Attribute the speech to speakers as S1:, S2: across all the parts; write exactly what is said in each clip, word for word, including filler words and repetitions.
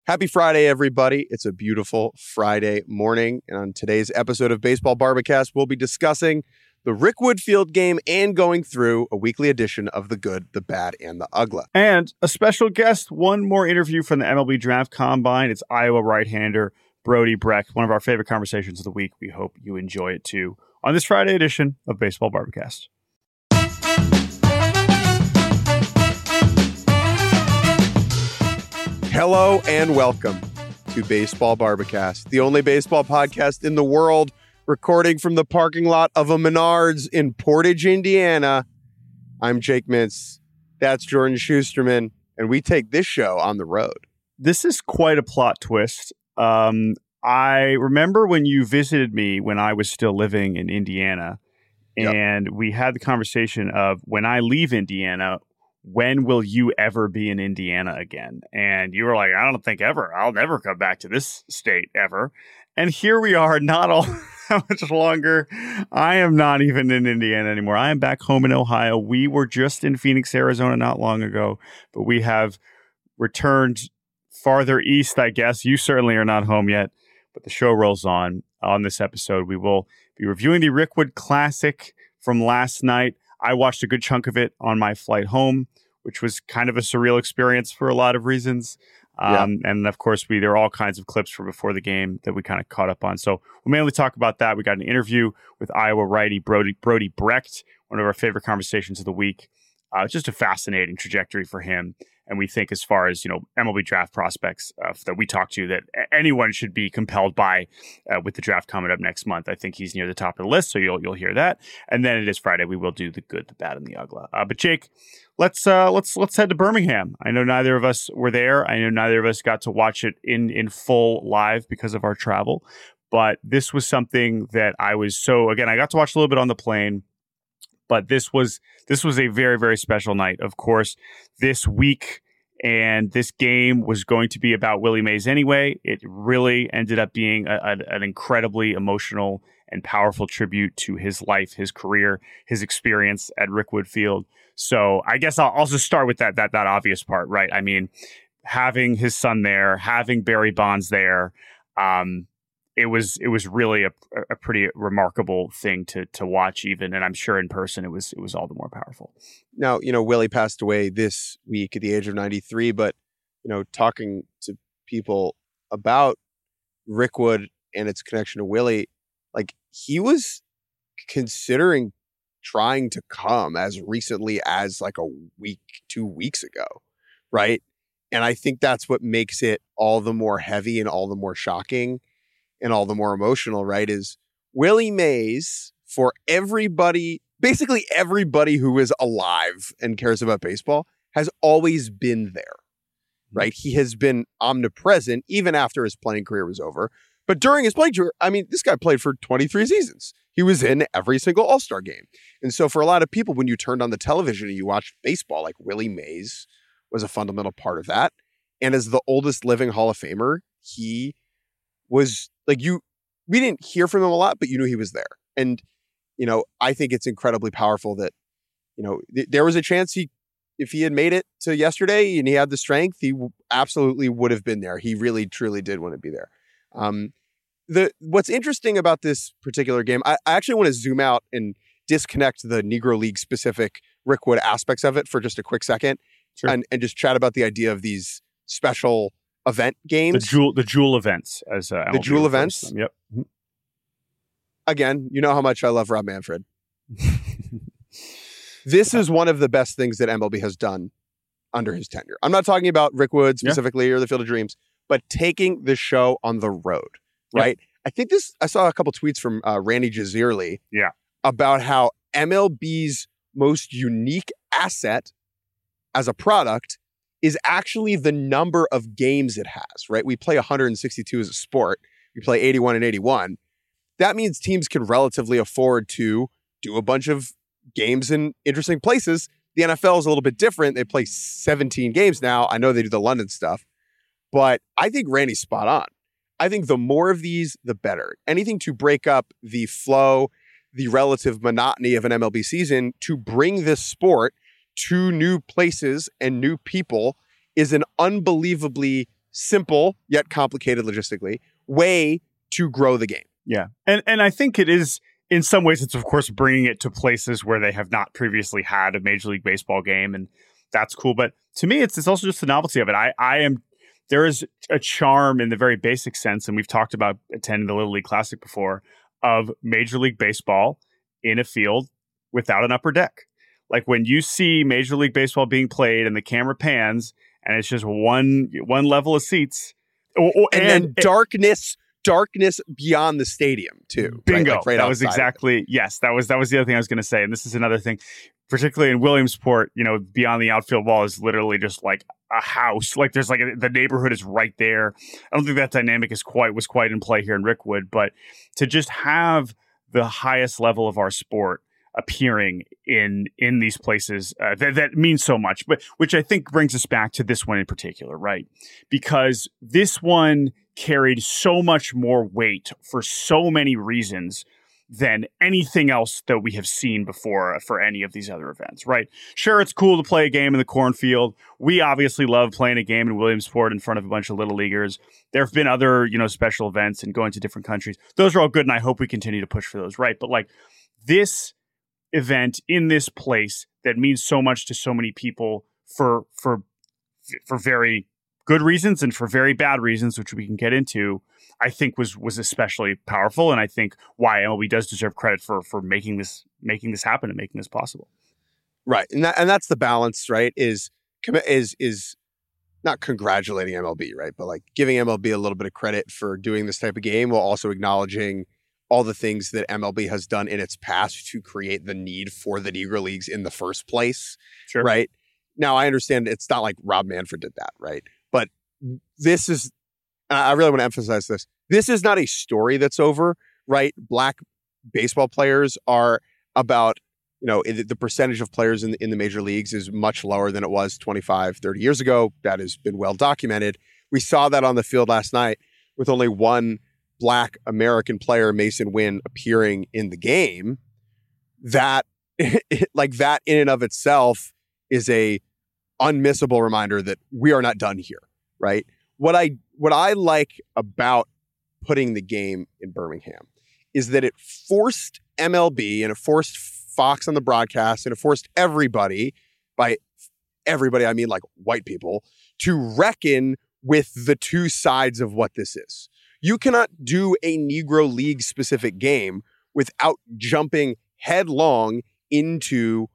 S1: Happy Friday, everybody. It's a beautiful Friday morning. And on today's episode of Baseball Barbacast, we'll be discussing the Rick Woodfield game and going through a weekly edition of The Good, the Bad, and the Ugly.
S2: And a special guest, one more interview from the M L B Draft Combine. It's Iowa right-hander Brody Brecht, one of our favorite conversations of the week. We hope you enjoy it too on this Friday edition of Baseball Barbacast.
S1: Hello and welcome to Baseball Barbacast, the only baseball podcast in the world recording from the parking lot of a Menards in Portage, Indiana. I'm Jake Mintz. That's Jordan Schusterman, and we take this show on the road.
S2: This is quite a plot twist. Um, I remember when you visited me when I was still living in Indiana, and yep. we had the conversation of, when I leave Indiana, when will you ever be in Indiana again? And you were like, I don't think ever. I'll never come back to this state ever. And here we are, not all that much longer. I am not even in Indiana anymore. I am back home in Ohio. We were just in Phoenix, Arizona not long ago, but we have returned farther east, I guess. You certainly are not home yet, but the show rolls on. On this episode, we will be reviewing the Rick Wood Classic from last night. I watched a good chunk of it on my flight home, which was kind of a surreal experience for a lot of reasons. Um, yeah. And of course, we there are all kinds of clips from before the game that we kind of caught up on. So we'll mainly talk about that. We got an interview with Iowa righty Brody, Brody Brecht, one of our favorite conversations of the week. Uh, just a fascinating trajectory for him. And we think, as far as, you know, M L B draft prospects uh, that we talk to, that anyone should be compelled by uh, with the draft coming up next month. I think he's near the top of the list, so you'll you'll hear that. And then it is Friday. We will do the good, the bad, and the ugly. Uh, but Jake, let's uh, let's let's head to Birmingham. I know neither of us were there. I know neither of us got to watch it in in full live because of our travel. But this was something that I was so again. I got to watch a little bit on the plane. But this was this was a very, very special night. Of course, this week and this game was going to be about Willie Mays anyway. It really ended up being a, a, an incredibly emotional and powerful tribute to his life, his career, his experience at Rick Woodfield. So I guess I'll also start with that that that obvious part, right? I mean, having his son there, having Barry Bonds there. Um, It was it was really a, a pretty remarkable thing to to watch, even, and I'm sure in person it was it was all the more powerful.
S1: Now, you know, Willie passed away this week at the age of ninety-three, but you know, talking to people about Rick Wood and its connection to Willie, like, he was considering trying to come as recently as like a week, two weeks ago, right? And I think that's what makes it all the more heavy and all the more shocking. And all the more emotional, right, is Willie Mays, for everybody, basically everybody who is alive and cares about baseball, has always been there, right? He has been omnipresent even after his playing career was over. But during his playing career, I mean, this guy played for twenty-three seasons. He was in every single All-Star game. And so for a lot of people, when you turned on the television and you watched baseball, like, Willie Mays was a fundamental part of that. And as the oldest living Hall of Famer, he was like, you, we didn't hear from him a lot, but you knew he was there. And, you know, I think it's incredibly powerful that, you know, th- there was a chance he, if he had made it to yesterday and he had the strength, he w- absolutely would have been there. He really, truly did want to be there. Um, the, what's interesting about this particular game, I, I actually want to zoom out and disconnect the Negro League specific Rick Wood aspects of it for just a quick second. Sure. and, and just chat about the idea of these special event games,
S2: the jewel, the jewel events, as uh,
S1: the jewel events.
S2: Them. Yep. Mm-hmm.
S1: Again, you know how much I love Rob Manfred. This is one of the best things that M L B has done under his tenure. I'm not talking about Rick Wood specifically, yeah, or the Field of Dreams, but taking the show on the road, right? Yep. I think this. I saw a couple tweets from uh, Randy Jazirli,
S2: yeah,
S1: about how M L B's most unique asset as a product is actually the number of games it has, right? We play one hundred sixty-two as a sport. We play eighty-one and eighty-one. That means teams can relatively afford to do a bunch of games in interesting places. The N F L is a little bit different. They play seventeen games now. I know they do the London stuff, but I think Randy's spot on. I think the more of these, the better. Anything to break up the flow, the relative monotony of an M L B season, to bring this sport to new places and new people is an unbelievably simple yet complicated logistically way to grow the game.
S2: Yeah. And and I think it is, in some ways, it's of course bringing it to places where they have not previously had a Major League Baseball game. And that's cool. But to me, it's, it's also just the novelty of it. I, I am, there is a charm in the very basic sense, and we've talked about attending the Little League Classic before, of Major League Baseball in a field without an upper deck. Like when you see Major League Baseball being played and the camera pans and it's just one one level of seats.
S1: Or, or, and, and then it, darkness, darkness beyond the stadium too.
S2: Bingo.
S1: Right? Like right
S2: that was exactly, yes, that was that was the other thing I was going to say. And this is another thing, particularly in Williamsport, you know, beyond the outfield wall is literally just like a house. Like there's like a, the neighborhood is right there. I don't think that dynamic is quite was quite in play here in Rickwood, but to just have the highest level of our sport appearing in in these places uh, that, that means so much, but which I think brings us back to this one in particular, right? Because this one carried so much more weight for so many reasons than anything else that we have seen before for any of these other events, right? Sure, it's cool to play a game in the cornfield. We obviously love playing a game in Williamsport in front of a bunch of little leaguers. There have been other, you know, special events and going to different countries. Those are all good, and I hope we continue to push for those, right? But like this event in this place that means so much to so many people for for for very good reasons and for very bad reasons, which we can get into, I think was was especially powerful, and I think why M L B does deserve credit for for making this making this happen and making this possible.
S1: Right, and that, and that's the balance, right? Is is is not congratulating M L B, right, but like giving M L B a little bit of credit for doing this type of game while also acknowledging all the things that M L B has done in its past to create the need for the Negro Leagues in the first place.
S2: Sure.
S1: Right. Now, I understand it's not like Rob Manfred did that, right? But this is, I really want to emphasize this. This is not a story that's over, right? Black baseball players are about, you know, the percentage of players in the, in the major leagues is much lower than it was twenty-five, thirty years ago. That has been well documented. We saw that on the field last night with only one Black American player, Mason Wynn, appearing in the game. That, like that in and of itself is a unmissable reminder that we are not done here, right? What I what I like about putting the game in Birmingham is that it forced M L B and it forced Fox on the broadcast and it forced everybody, by everybody I mean like white people, to reckon with the two sides of what this is. You cannot do a Negro League specific game without jumping headlong into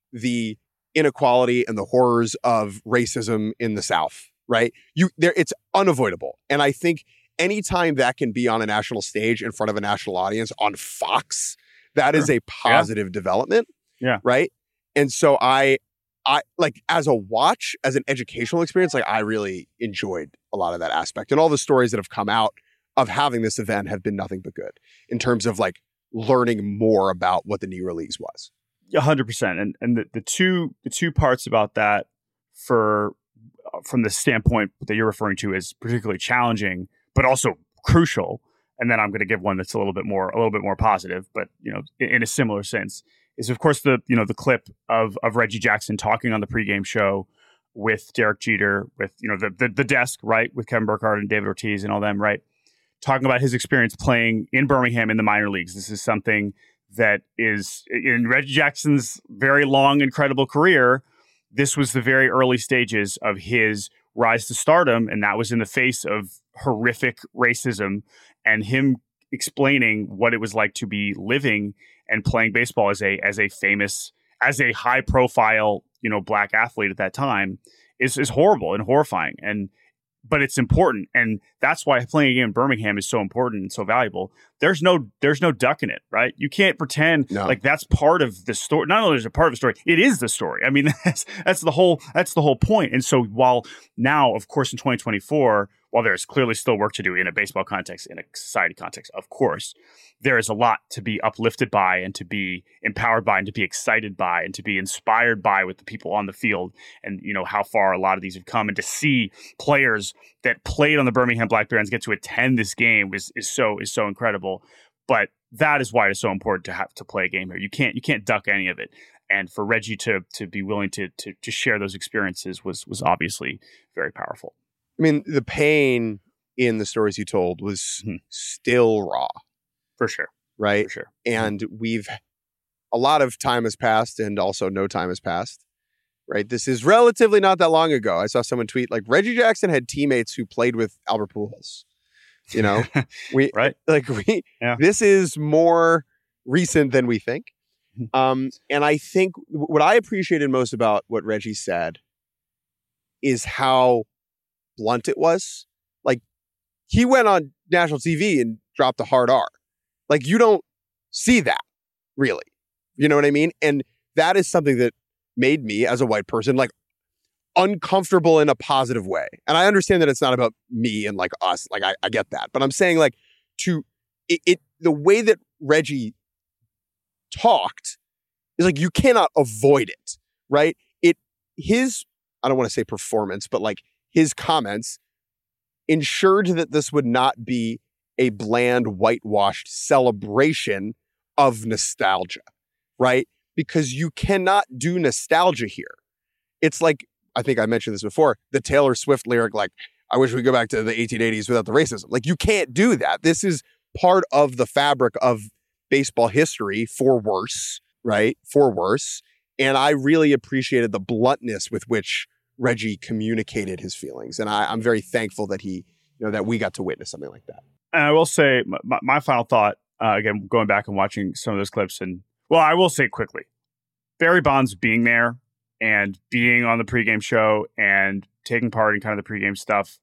S1: the inequality and the horrors of racism in the South, right? You there, it's unavoidable. And I think anytime that can be on a national stage in front of a national audience on Fox, that sure. is a positive yeah. development.
S2: Yeah.
S1: Right. And so I, I like as a watch, as an educational experience, like I really enjoyed a lot of that aspect, and all the stories that have come out of having this event have been nothing but good in terms of like learning more about what the Negro Leagues was.
S2: A hundred percent. And and the, the two the two parts about that for uh, from the standpoint that you're referring to is particularly challenging, but also crucial. And then I'm going to give one that's a little bit more a little bit more positive, but you know, in, in a similar sense, is of course the you know the clip of of Reggie Jackson talking on the pregame show with Derek Jeter, with you know the the, the desk, right, with Kevin Burkhardt and David Ortiz and all them, right, talking about his experience playing in Birmingham in the minor leagues. This is something that is in Reggie Jackson's very long, incredible career. This was the very early stages of his rise to stardom, and that was in the face of horrific racism and him explaining what it was like to be living and playing baseball as a as a famous, as a high profile, you know, Black athlete at that time is is horrible and horrifying. And but it's important, and that's why playing a game in Birmingham is so important and so valuable. There's no there's no ducking it, right? You can't pretend no. like that's part of the story. Not only is it part of the story, it is the story. I mean, that's that's the whole that's the whole point. And so while now, of course, in twenty twenty-four, while there's clearly still work to do in a baseball context, in a society context, of course, there is a lot to be uplifted by and to be empowered by and to be excited by and to be inspired by with the people on the field, and you know how far a lot of these have come, and to see players that played on the Birmingham Black Barons get to attend this game is is so is so incredible. But that is why it's so important to have to play a game here. You can't you can't duck any of it. And for Reggie to to be willing to to to share those experiences was was obviously very powerful.
S1: I mean, the pain in the stories you told was
S2: mm-hmm.
S1: still raw.
S2: For sure.
S1: Right?
S2: For sure.
S1: And we've, a lot of time has passed and also no time has passed. Right? This is relatively not that long ago. I saw someone tweet, like, Reggie Jackson had teammates who played with Albert Pujols. You know? we
S2: right.
S1: Like, we,
S2: yeah.
S1: this is more recent than we think. Um, and I think what I appreciated most about what Reggie said is how blunt it was. Like, he went on national T V and dropped a hard R. Like, you don't see that, really. You know what I mean? And that is something that made me, as a white person, like, uncomfortable in a positive way. And I understand that it's not about me and, like, us. Like, I, I get that. But I'm saying, like, to it, it the way that Reggie talked is like, you cannot avoid it, right? It his, I don't want to say performance, but like his comments ensured that this would not be a bland, whitewashed celebration of nostalgia, right? Because you cannot do nostalgia here. It's like, I think I mentioned this before, the Taylor Swift lyric, like, I wish we could go back to the eighteen eighties without the racism. Like, you can't do that. This is part of the fabric of baseball history, for worse, right? For worse. And I really appreciated the bluntness with which Reggie communicated his feelings. And I, I'm very thankful that he, you know, that we got to witness something like that.
S2: And I will say my, my final thought, uh, again, going back and watching some of those clips, and well, I will say quickly, Barry Bonds being there and being on the pregame show and taking part in kind of the pregame stuff.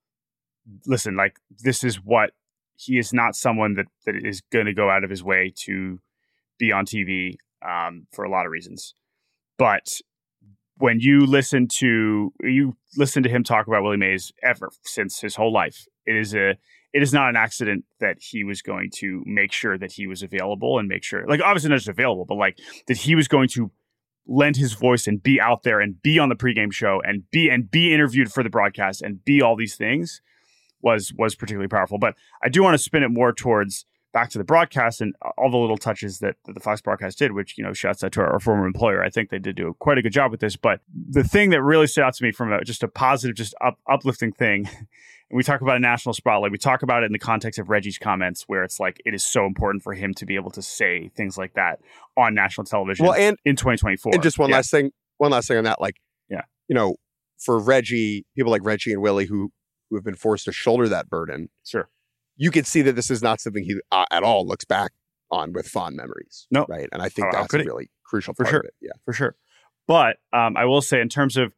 S2: Listen, like, this is what he is not someone that, that is going to go out of his way to be on T V um, for a lot of reasons. But when you listen to you listen to him talk about Willie Mays ever since his whole life, it is a it is not an accident that he was going to make sure that he was available and make sure, like, obviously not just available, but like that he was going to lend his voice and be out there and be on the pregame show and be and be interviewed for the broadcast and be all these things was was particularly powerful. But I do want to spin it more towards back to the broadcast and all the little touches that, that the Fox broadcast did, which, you know, shouts out to our, our former employer. I think they did do quite a good job with this. But the thing that really stood out to me from a, just a positive, just up, uplifting thing, and we talk about a national spotlight, we talk about it in the context of Reggie's comments, where it's like, it is so important for him to be able to say things like that on national television
S1: well, and,
S2: in twenty twenty-four.
S1: And just one yeah. last thing, one last thing on that, like,
S2: yeah,
S1: you know, for Reggie, people like Reggie and Willie who, who have been forced to shoulder that burden.
S2: Sure.
S1: You could see that this is not something he uh, at all looks back on with fond memories.
S2: No.
S1: Right. And I think
S2: oh,
S1: that's a really crucial
S2: for
S1: part
S2: sure.
S1: of it. Yeah.
S2: For sure. But um, I will say, in terms of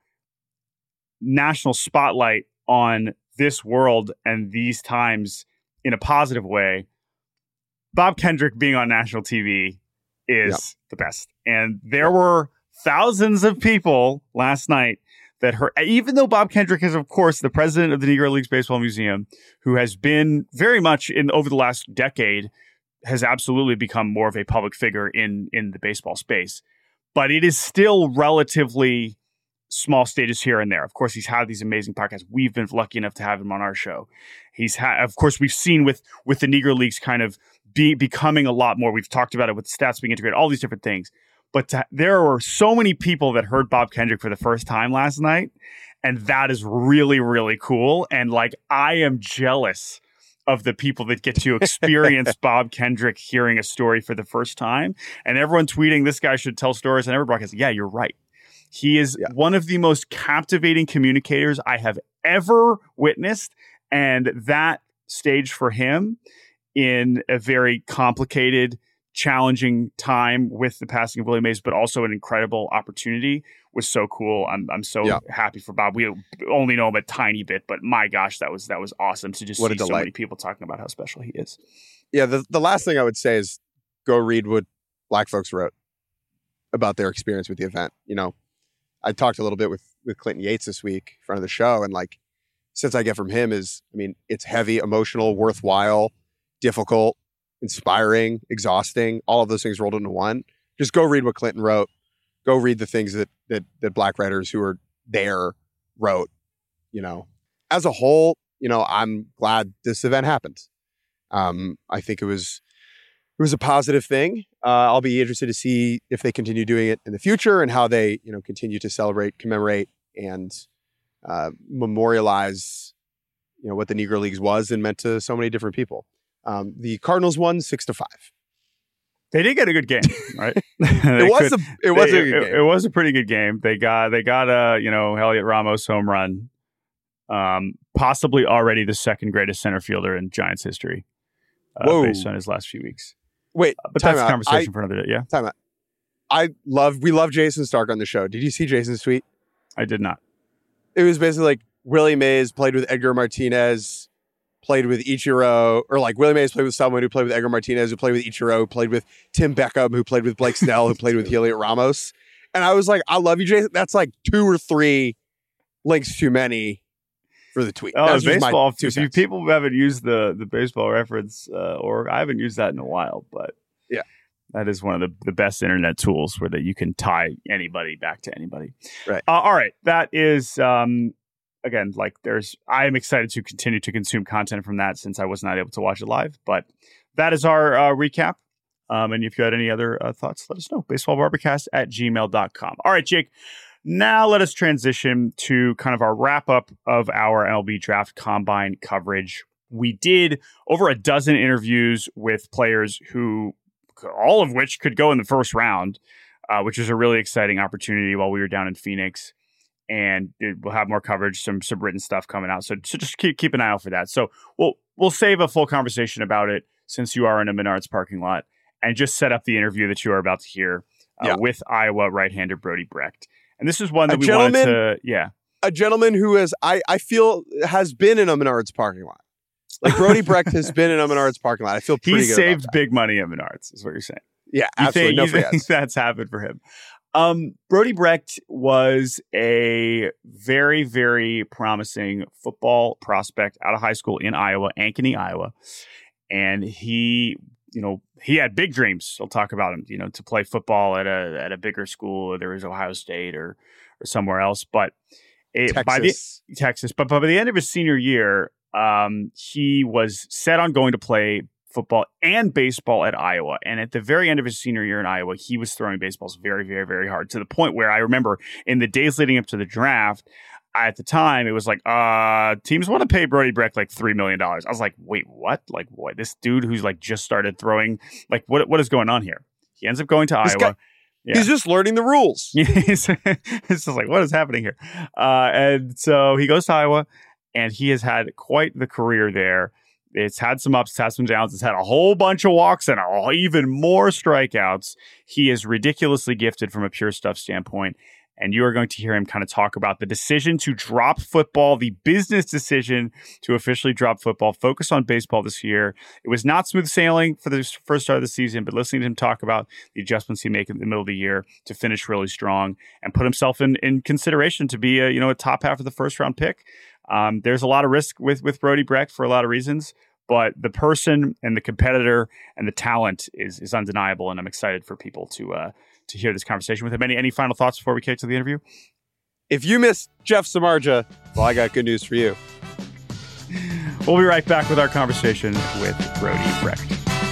S2: national spotlight on this world and these times in a positive way, Bob Kendrick being on national T V is yep. the best. And there yep. were thousands of people last night that heard, even though Bob Kendrick is, of course, the president of the Negro Leagues Baseball Museum, who has been very much in over the last decade, has absolutely become more of a public figure in, in the baseball space. But it is still relatively small stages here and there. Of course, he's had these amazing podcasts. We've been lucky enough to have him on our show. He's had, of course, we've seen with, with the Negro Leagues kind of be becoming a lot more. We've talked about it with stats being integrated, all these different things. But to, there were so many people that heard Bob Kendrick for the first time last night. And that is really, really cool. And like, I am jealous of the people that get to experience Bob Kendrick hearing a story for the first time. And everyone tweeting, this guy should tell stories. And every broadcast, yeah, you're right. He is yeah. one of the most captivating communicators I have ever witnessed. And that stage for him in a very complicated, challenging time with the passing of Willie Mays, but also an incredible opportunity, was so cool. I'm I'm so yeah. happy for Bob. We only know him a tiny bit, but my gosh, that was that was awesome to just what see so many people talking about how special he is.
S1: Yeah, the, the last thing I would say is go read what Black folks wrote about their experience with the event. You know, I talked a little bit with with Clinton Yates this week in front of the show, and like, since I get from him is, I mean, it's heavy, emotional, worthwhile, difficult, inspiring, exhausting, all of those things rolled into one. Just go read what Clinton wrote. Go read the things that that that Black writers who are there wrote. You know, as a whole, you know, I'm glad this event happened. Um, I think it was it was a positive thing. Uh, I'll be interested to see if they continue doing it in the future and how they, you know, continue to celebrate, commemorate, and uh, memorialize, you know, what the Negro Leagues was and meant to so many different people. Um, the Cardinals won six to five.
S2: They did get a good game, right?
S1: it was
S2: could,
S1: a it was
S2: they,
S1: a good
S2: it,
S1: game.
S2: It was a pretty good game. They got they got a you know Heliot Ramos home run, um, possibly already the second greatest center fielder in Giants history, uh, based on his last few weeks.
S1: Wait,
S2: uh, but
S1: time
S2: that's
S1: out.
S2: a conversation
S1: I,
S2: for another day. Yeah,
S1: time out. I love we love Jason Stark on the show. Did you see Jason's tweet?
S2: I did not.
S1: It was basically like Willie Mays played with Edgar Martinez. Played with Ichiro, or like Willie Mays played with someone who played with Edgar Martinez, who played with Ichiro, who played with Tim Beckham, who played with Blake Snell, who played with Heliot Ramos. And I was like, I love you, Jason. That's like two or three links too many for the tweet.
S2: Oh, baseball.
S1: If
S2: you people haven't used the the baseball reference, uh, or I haven't used that in a while, but
S1: yeah,
S2: that is one of the, the best internet tools where that you can tie anybody back to anybody.
S1: Right.
S2: Uh, all right. That is. Um, Again, like there's, I am excited to continue to consume content from that since I was not able to watch it live. But that is our uh, recap. Um, and if you had any other uh, thoughts, let us know. baseballbarbacast at gmail dot com. All right, Jake. Now let us transition to kind of our wrap up of our M L B Draft Combine coverage. We did over a dozen interviews with players who, all of which could go in the first round, uh, which is a really exciting opportunity while we were down in Phoenix. And it, we'll have more coverage, some some written stuff coming out. So, so just keep keep an eye out for that. So we'll we'll save a full conversation about it since you are in a Menards parking lot, and just set up the interview that you are about to hear uh, yeah. with Iowa right-hander Brody Brecht. And this is one that
S1: a
S2: we
S1: gentleman,
S2: wanted to, yeah,
S1: a gentleman who has I I feel has been in a Menards parking lot. Like Brody Brecht has been in a Menards parking lot. I feel pretty
S2: he
S1: good
S2: saved
S1: about that.
S2: big money at Menards, is what you're saying.
S1: Yeah,
S2: you
S1: absolutely.
S2: Think,
S1: no
S2: you think that's happened for him. Um, Brody Brecht was a very, very promising football prospect out of high school in Iowa, Ankeny, Iowa. And he, you know, he had big dreams. I'll talk about him, you know, to play football at a at a bigger school, whether it was Ohio State or or somewhere else. But it,
S1: Texas.
S2: by the Texas, but by the end of his senior year, um, he was set on going to play football and baseball at Iowa. And at the very end of his senior year in Iowa, he was throwing baseballs very, very, very hard, to the point where I remember in the days leading up to the draft, at the time, it was like, uh, teams want to pay Brody Brecht like three million dollars. I was like, wait, what? Like, what? This dude who's like just started throwing, like, what? what is going on here? He ends up going to this Iowa. Guy,
S1: yeah. He's just learning the rules.
S2: It's just like, what is happening here? Uh, and so he goes to Iowa, and he has had quite the career there. It's had some ups, it's had some downs. It's had a whole bunch of walks and a, even more strikeouts. He is ridiculously gifted from a pure stuff standpoint. And you are going to hear him kind of talk about the decision to drop football, the business decision to officially drop football, focus on baseball this year. It was not smooth sailing for the first start of the season, but listening to him talk about the adjustments he made in the middle of the year to finish really strong and put himself in, in consideration to be a, you know, a top half of the first round pick. Um, there's a lot of risk with, with Brody Brecht for a lot of reasons, but the person and the competitor and the talent is is undeniable, and I'm excited for people to uh, to hear this conversation with him. Any any final thoughts before we kick to the interview?
S1: If you missed Jeff Samardzija, well, I got good news for you.
S2: We'll be right back with our conversation with Brody Brecht.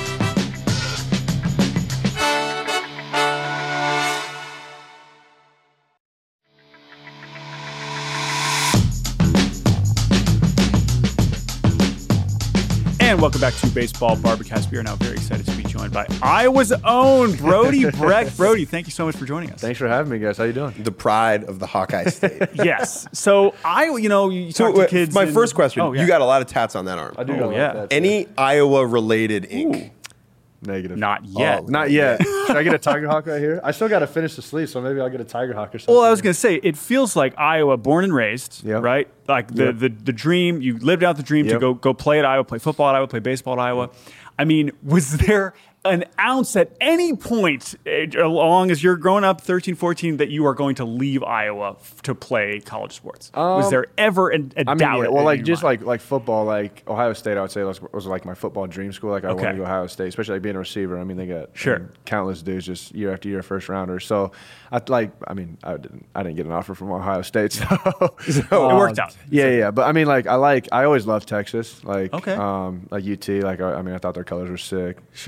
S2: And welcome back to Baseball Barbacast. We are now very excited to be joined by Iowa's own Brody Brecht. Brody, thank you so much for joining us.
S3: Thanks for having me, guys. How you doing?
S4: The pride of the Hawkeye State.
S2: Yes. So I, you know, you
S4: so,
S2: talk to kids.
S4: My
S2: and,
S4: first question:
S2: oh, yeah.
S4: You got a lot of tats on that arm.
S3: I do.
S2: Oh,
S3: got
S2: yeah.
S3: that.
S4: Any Iowa-related ink?
S2: Ooh.
S3: Negative.
S2: Not yet.
S4: Oh,
S3: Not yet. Should I get a Tiger Hawk right here? I still got to finish the sleeve, so maybe I'll get a Tiger Hawk or something.
S2: Well, I was going to say, it feels like Iowa, born and raised,
S3: Yep.
S2: right? Like the,
S3: Yep.
S2: the the dream, you lived out the dream to
S3: Yep.
S2: go go play at Iowa, play football at Iowa, play baseball at Iowa. I mean, was there an ounce at any point eh, along as you're growing up, thirteen, fourteen, that you are going to leave Iowa f- to play college sports? was
S3: Um,
S2: there ever a, a
S3: I mean,
S2: doubt?
S3: yeah,
S2: in
S3: well, like
S2: your
S3: just
S2: mind?
S3: like like football, like Ohio State, I would say was, was like my football dream school. Like I
S2: Okay.
S3: wanted to go Ohio State, especially like being a receiver. I mean, they got
S2: Sure.
S3: I mean, countless dudes just year after year first rounders. So I like, I mean, I didn't I didn't get an offer from Ohio State, so, so
S2: it worked out.
S3: Yeah, yeah, but I mean, like I like I always loved Texas, like
S2: Okay.
S3: um, like U T. Like I, I mean, I thought their colors were sick.
S2: Sure.
S3: Like,
S2: The
S3: Coach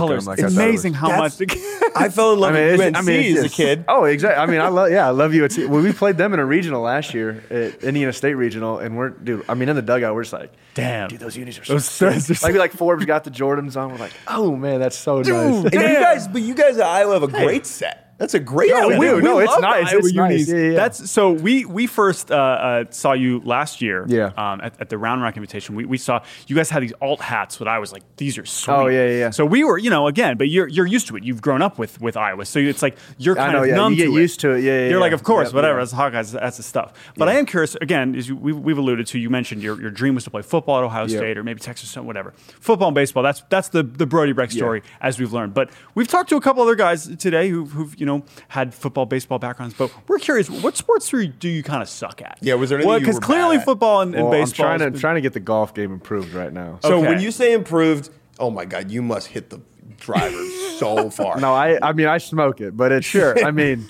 S2: colors.
S3: them like
S2: it's
S3: I thought it
S2: amazing
S3: was.
S2: how
S1: That's-
S2: much.
S1: I fell in love
S3: I mean,
S1: with
S3: it's-
S1: U N C
S3: I mean, it's
S1: as a
S3: just-
S1: kid.
S3: Oh, exactly. I mean, I love. Yeah, I love U N C. Well, we played them in a regional last year at Indiana State Regional, and we're dude. I mean, in the dugout, we're just like,
S2: Damn.
S3: dude, those unis are so
S2: Those
S3: sick.
S2: studs are so-
S3: Like, like Forbes got the Jordans on. We're like, oh man, that's so nice.
S1: And you guys, but you guys at Iowa have a great set. That's a great
S3: Yeah, we
S1: set.
S3: do. No, it's
S2: love
S3: nice.
S2: Iowa
S3: It's nice.
S2: unis.
S3: Yeah, yeah, yeah.
S2: That's so we we first uh, uh, saw you last year.
S3: Yeah.
S2: Um, at, at the Round Rock Invitation, we, we saw you guys had these alt hats. That I was like, these are sweet.
S3: Oh, yeah, yeah, yeah.
S2: So we were, you know, again, but you're you're used to it. You've grown up with with Iowa, so it's like you're
S3: I
S2: kind
S3: know,
S2: of
S3: yeah,
S2: numb
S3: you get
S2: to it.
S3: used to it. Yeah, yeah,
S2: You're
S3: yeah.
S2: like, of course,
S3: Yep,
S2: whatever.
S3: yeah.
S2: As Hawkeyes, that's the stuff. But I am curious. Again, as you, we've, we've alluded to, you mentioned your, your dream was to play football at Ohio
S3: Yep.
S2: State or maybe Texas, whatever. Football and baseball. That's that's the the Brody Breck story, as we've learned. But we've talked to a couple other guys today who've, who've you know had football, baseball backgrounds. But we're curious, what sports do you, do you kind of suck at?
S1: Yeah, was there anything you
S2: Because
S1: were
S2: clearly
S1: bad at?
S2: football and, and
S3: Well,
S2: baseball.
S3: I'm trying
S2: has
S3: to
S2: been-
S3: trying to get the golf game improved right now.
S1: So
S2: Okay.
S1: when you say improved, oh my God, you must hit the driver so far.
S3: No, I I mean I smoke it, but it's sure. I mean,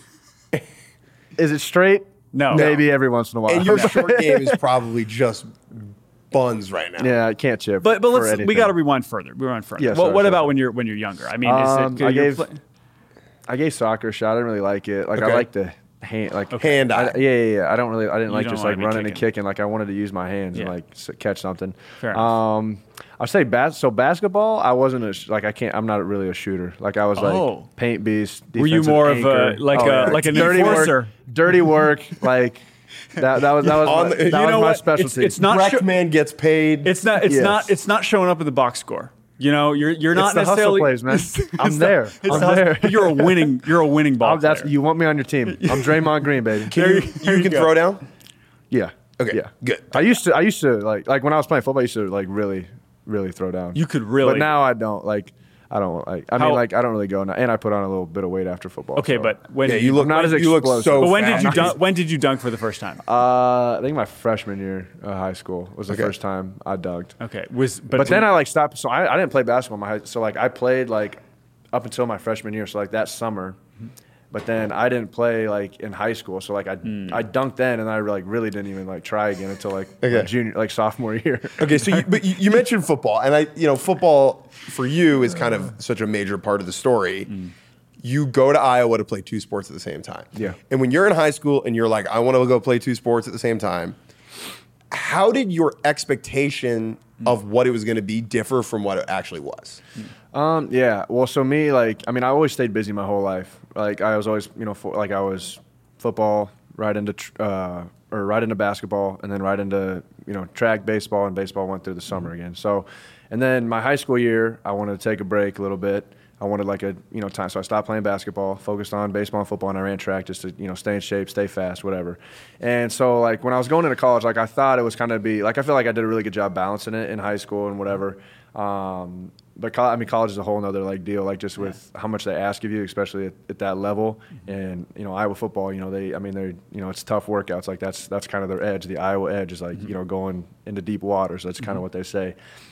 S3: is it straight?
S2: No.
S3: Maybe every once in a while.
S1: And your short game is probably just buns right now.
S3: yeah, I can't chip.
S2: But but
S3: for
S2: let's we
S3: anything.
S2: got to rewind further. Rewind further.
S3: Yeah,
S2: what
S3: sorry,
S2: what
S3: sorry,
S2: about
S3: sorry.
S2: when you're when you're younger? I mean,
S3: Um,
S2: is it?
S3: I
S2: 'cause you're
S3: gave-
S2: play-
S3: I gave soccer a shot. I didn't really like it. Like
S1: Okay.
S3: I like the hand, like
S1: Hand
S3: I,
S1: eye.
S3: yeah, yeah, yeah. I don't really. I didn't
S2: You
S3: like
S2: don't
S3: just
S2: wanna
S3: like
S2: be
S3: running and
S2: kicking.
S3: kicking. Like I wanted to use my hands and
S2: Yeah.
S3: like s- catch something.
S2: Fair enough.
S3: Um, I'll say bas- So basketball, I wasn't a sh- like I can't. I'm not really a shooter. Like I was like
S2: Oh.
S3: paint beast.
S2: Were you
S3: defensive
S2: more of
S3: anchor.
S2: a- like
S3: Oh,
S2: a-
S3: yeah.
S2: like an
S3: dirty
S2: enforcer?
S3: work, dirty work. Like that. That was that was
S1: On
S3: my,
S1: the-
S3: that
S1: you
S3: was
S2: know
S3: my
S2: what?
S3: specialty.
S2: It's, it's not.
S1: Breck
S2: sho-
S1: man gets paid.
S2: It's not. It's
S3: Yes.
S2: not. It's not showing up in the box score. You know, you're you're
S3: It's
S2: not
S3: the hustle
S2: necessarily.
S3: plays, man.
S2: It's
S3: I'm
S2: the-
S3: there.
S2: it's
S3: I'm
S2: the hustle-
S3: there.
S2: but You're a winning. You're a winning ball
S3: I'm- that's
S2: player.
S3: you want me on your team. I'm Draymond Green, baby.
S1: Can
S2: there
S1: you,
S2: you- there
S1: you
S2: you
S1: can
S2: go.
S1: throw down?
S3: Yeah.
S1: Okay,
S3: Yeah.
S1: good.
S3: I used to. I used to like like when I was playing football. I used to like really, really throw down.
S2: You could really-
S3: But now I don't. Like I don't like. I
S2: How-
S3: mean, like I don't really go now. And I put on a little bit of weight after football.
S2: Okay,
S3: so.
S2: but when
S1: Yeah,
S2: did
S1: you look
S3: not as
S1: you look
S3: explosive.
S1: so
S2: But when
S1: fast.
S2: did you dunk? When did you dunk for the first time?
S3: Uh, I think my freshman year of high school was the
S1: Okay.
S3: first time I dunked.
S2: Okay, was but,
S3: But,
S2: did-
S3: then I like stopped. So I, I didn't play basketball in my high. So like I played like up until my freshman year. So like that summer. But then I didn't play like in high school. So like I I dunked then, and I like really didn't even like try again until like
S1: Okay.
S3: my junior like sophomore year.
S1: Okay, so you, but you, you mentioned football, and I, you know, football for you is kind of such a major part of the story. You go to Iowa to play two sports at the same time.
S3: Yeah.
S1: And when you're in high school and you're like, I want to go play two sports at the same time, how did your expectation of what it was going to be differ from what it actually was?
S3: Um, yeah. Well, so me, like, I mean, I always stayed busy my whole life. Like, I was always, you know, for, like I was football, right into, tr- uh, or right into basketball, and then right into, you know, track, baseball, and baseball went through the summer again. So, and then my high school year, I wanted to take a break a little bit. I wanted like a, you know, time. So I stopped playing basketball, focused on baseball and football, and I ran track just to, you know, stay in shape, stay fast, whatever. And so like when I was going into college, like I thought it was kind of be, like I feel like I did a really good job balancing it in high school and whatever. Um, but co- I mean, college is a whole nother like deal, like just with how much they ask of you, especially at, at that level. And you know, Iowa football, you know, they, I mean, they're, you know, it's tough workouts. Like that's that's kind of their edge. The Iowa edge is like, you know, going into deep waters. That's kind of what they say.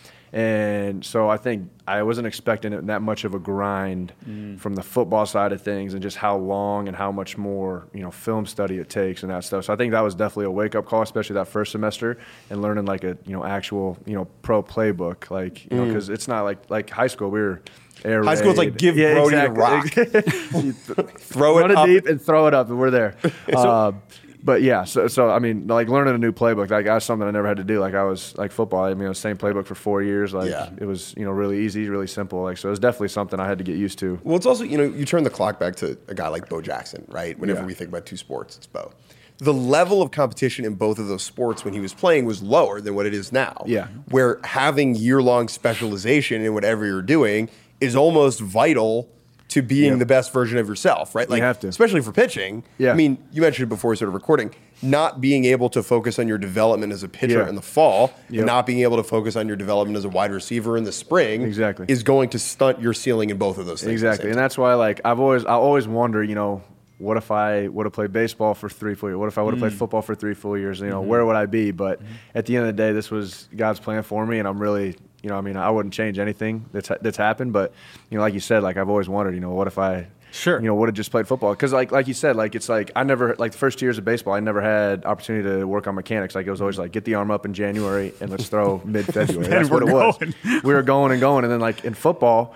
S3: And so I think I wasn't expecting it that much of a grind
S2: Mm.
S3: from the football side of things, and just how long and how much more, you know, film study it takes and that stuff. So I think that was definitely a wake up call, especially that first semester, and learning like a, you know, actual, you know, pro playbook, like, you know, because it's not like like high school. We were air
S1: High school's like,
S3: raid.
S1: give Brody the rock. Throw it
S3: Run it
S1: up.
S3: deep and throw it up, and we're there. uh, but yeah, so so I mean, like learning a new playbook, like that's something I never had to do. Like I was like football. I mean, it was the same playbook for four years. Like
S1: Yeah.
S3: it was, you know, really easy, really simple. Like so, it was definitely something I had to get used to.
S1: Well, it's also, you know, you turn the clock back to a guy like Bo Jackson, right? Whenever
S3: Yeah.
S1: we think about two sports, it's Bo. The level of competition in both of those sports when he was playing was lower than what it is now.
S3: Yeah.
S1: Where having year-long specialization in whatever you're doing is almost vital to being
S3: Yep.
S1: the best version of yourself, right? Like,
S3: have to.
S1: especially for pitching.
S3: Yeah.
S1: I mean, you mentioned it before we started recording, not being able to focus on your development as a pitcher
S3: Yeah.
S1: in the fall,
S3: Yep.
S1: and not being able to focus on your development as a wide receiver in the spring,
S3: Exactly.
S1: is going to stunt your ceiling in both of those things. at the
S3: Exactly,
S1: same
S3: and
S1: time.
S3: that's why like I've always I always wonder, you know, what if I would have played baseball for three full years? What if I would have played football for three full years? You know, where would I be? But at the end of the day, this was God's plan for me, and I'm really, you know, I mean, I wouldn't change anything that's that's happened. But you know, like you said, like I've always wondered, you know, what if I,
S2: Sure.
S3: you know, would have just played football? Because like like you said, like it's like I never like the first two years of baseball, I never had opportunity to work on mechanics. Like it was always like get the arm up in January and let's throw mid February. That's what it
S2: we're
S3: was.
S2: going.
S3: We were going and going, and then like in football.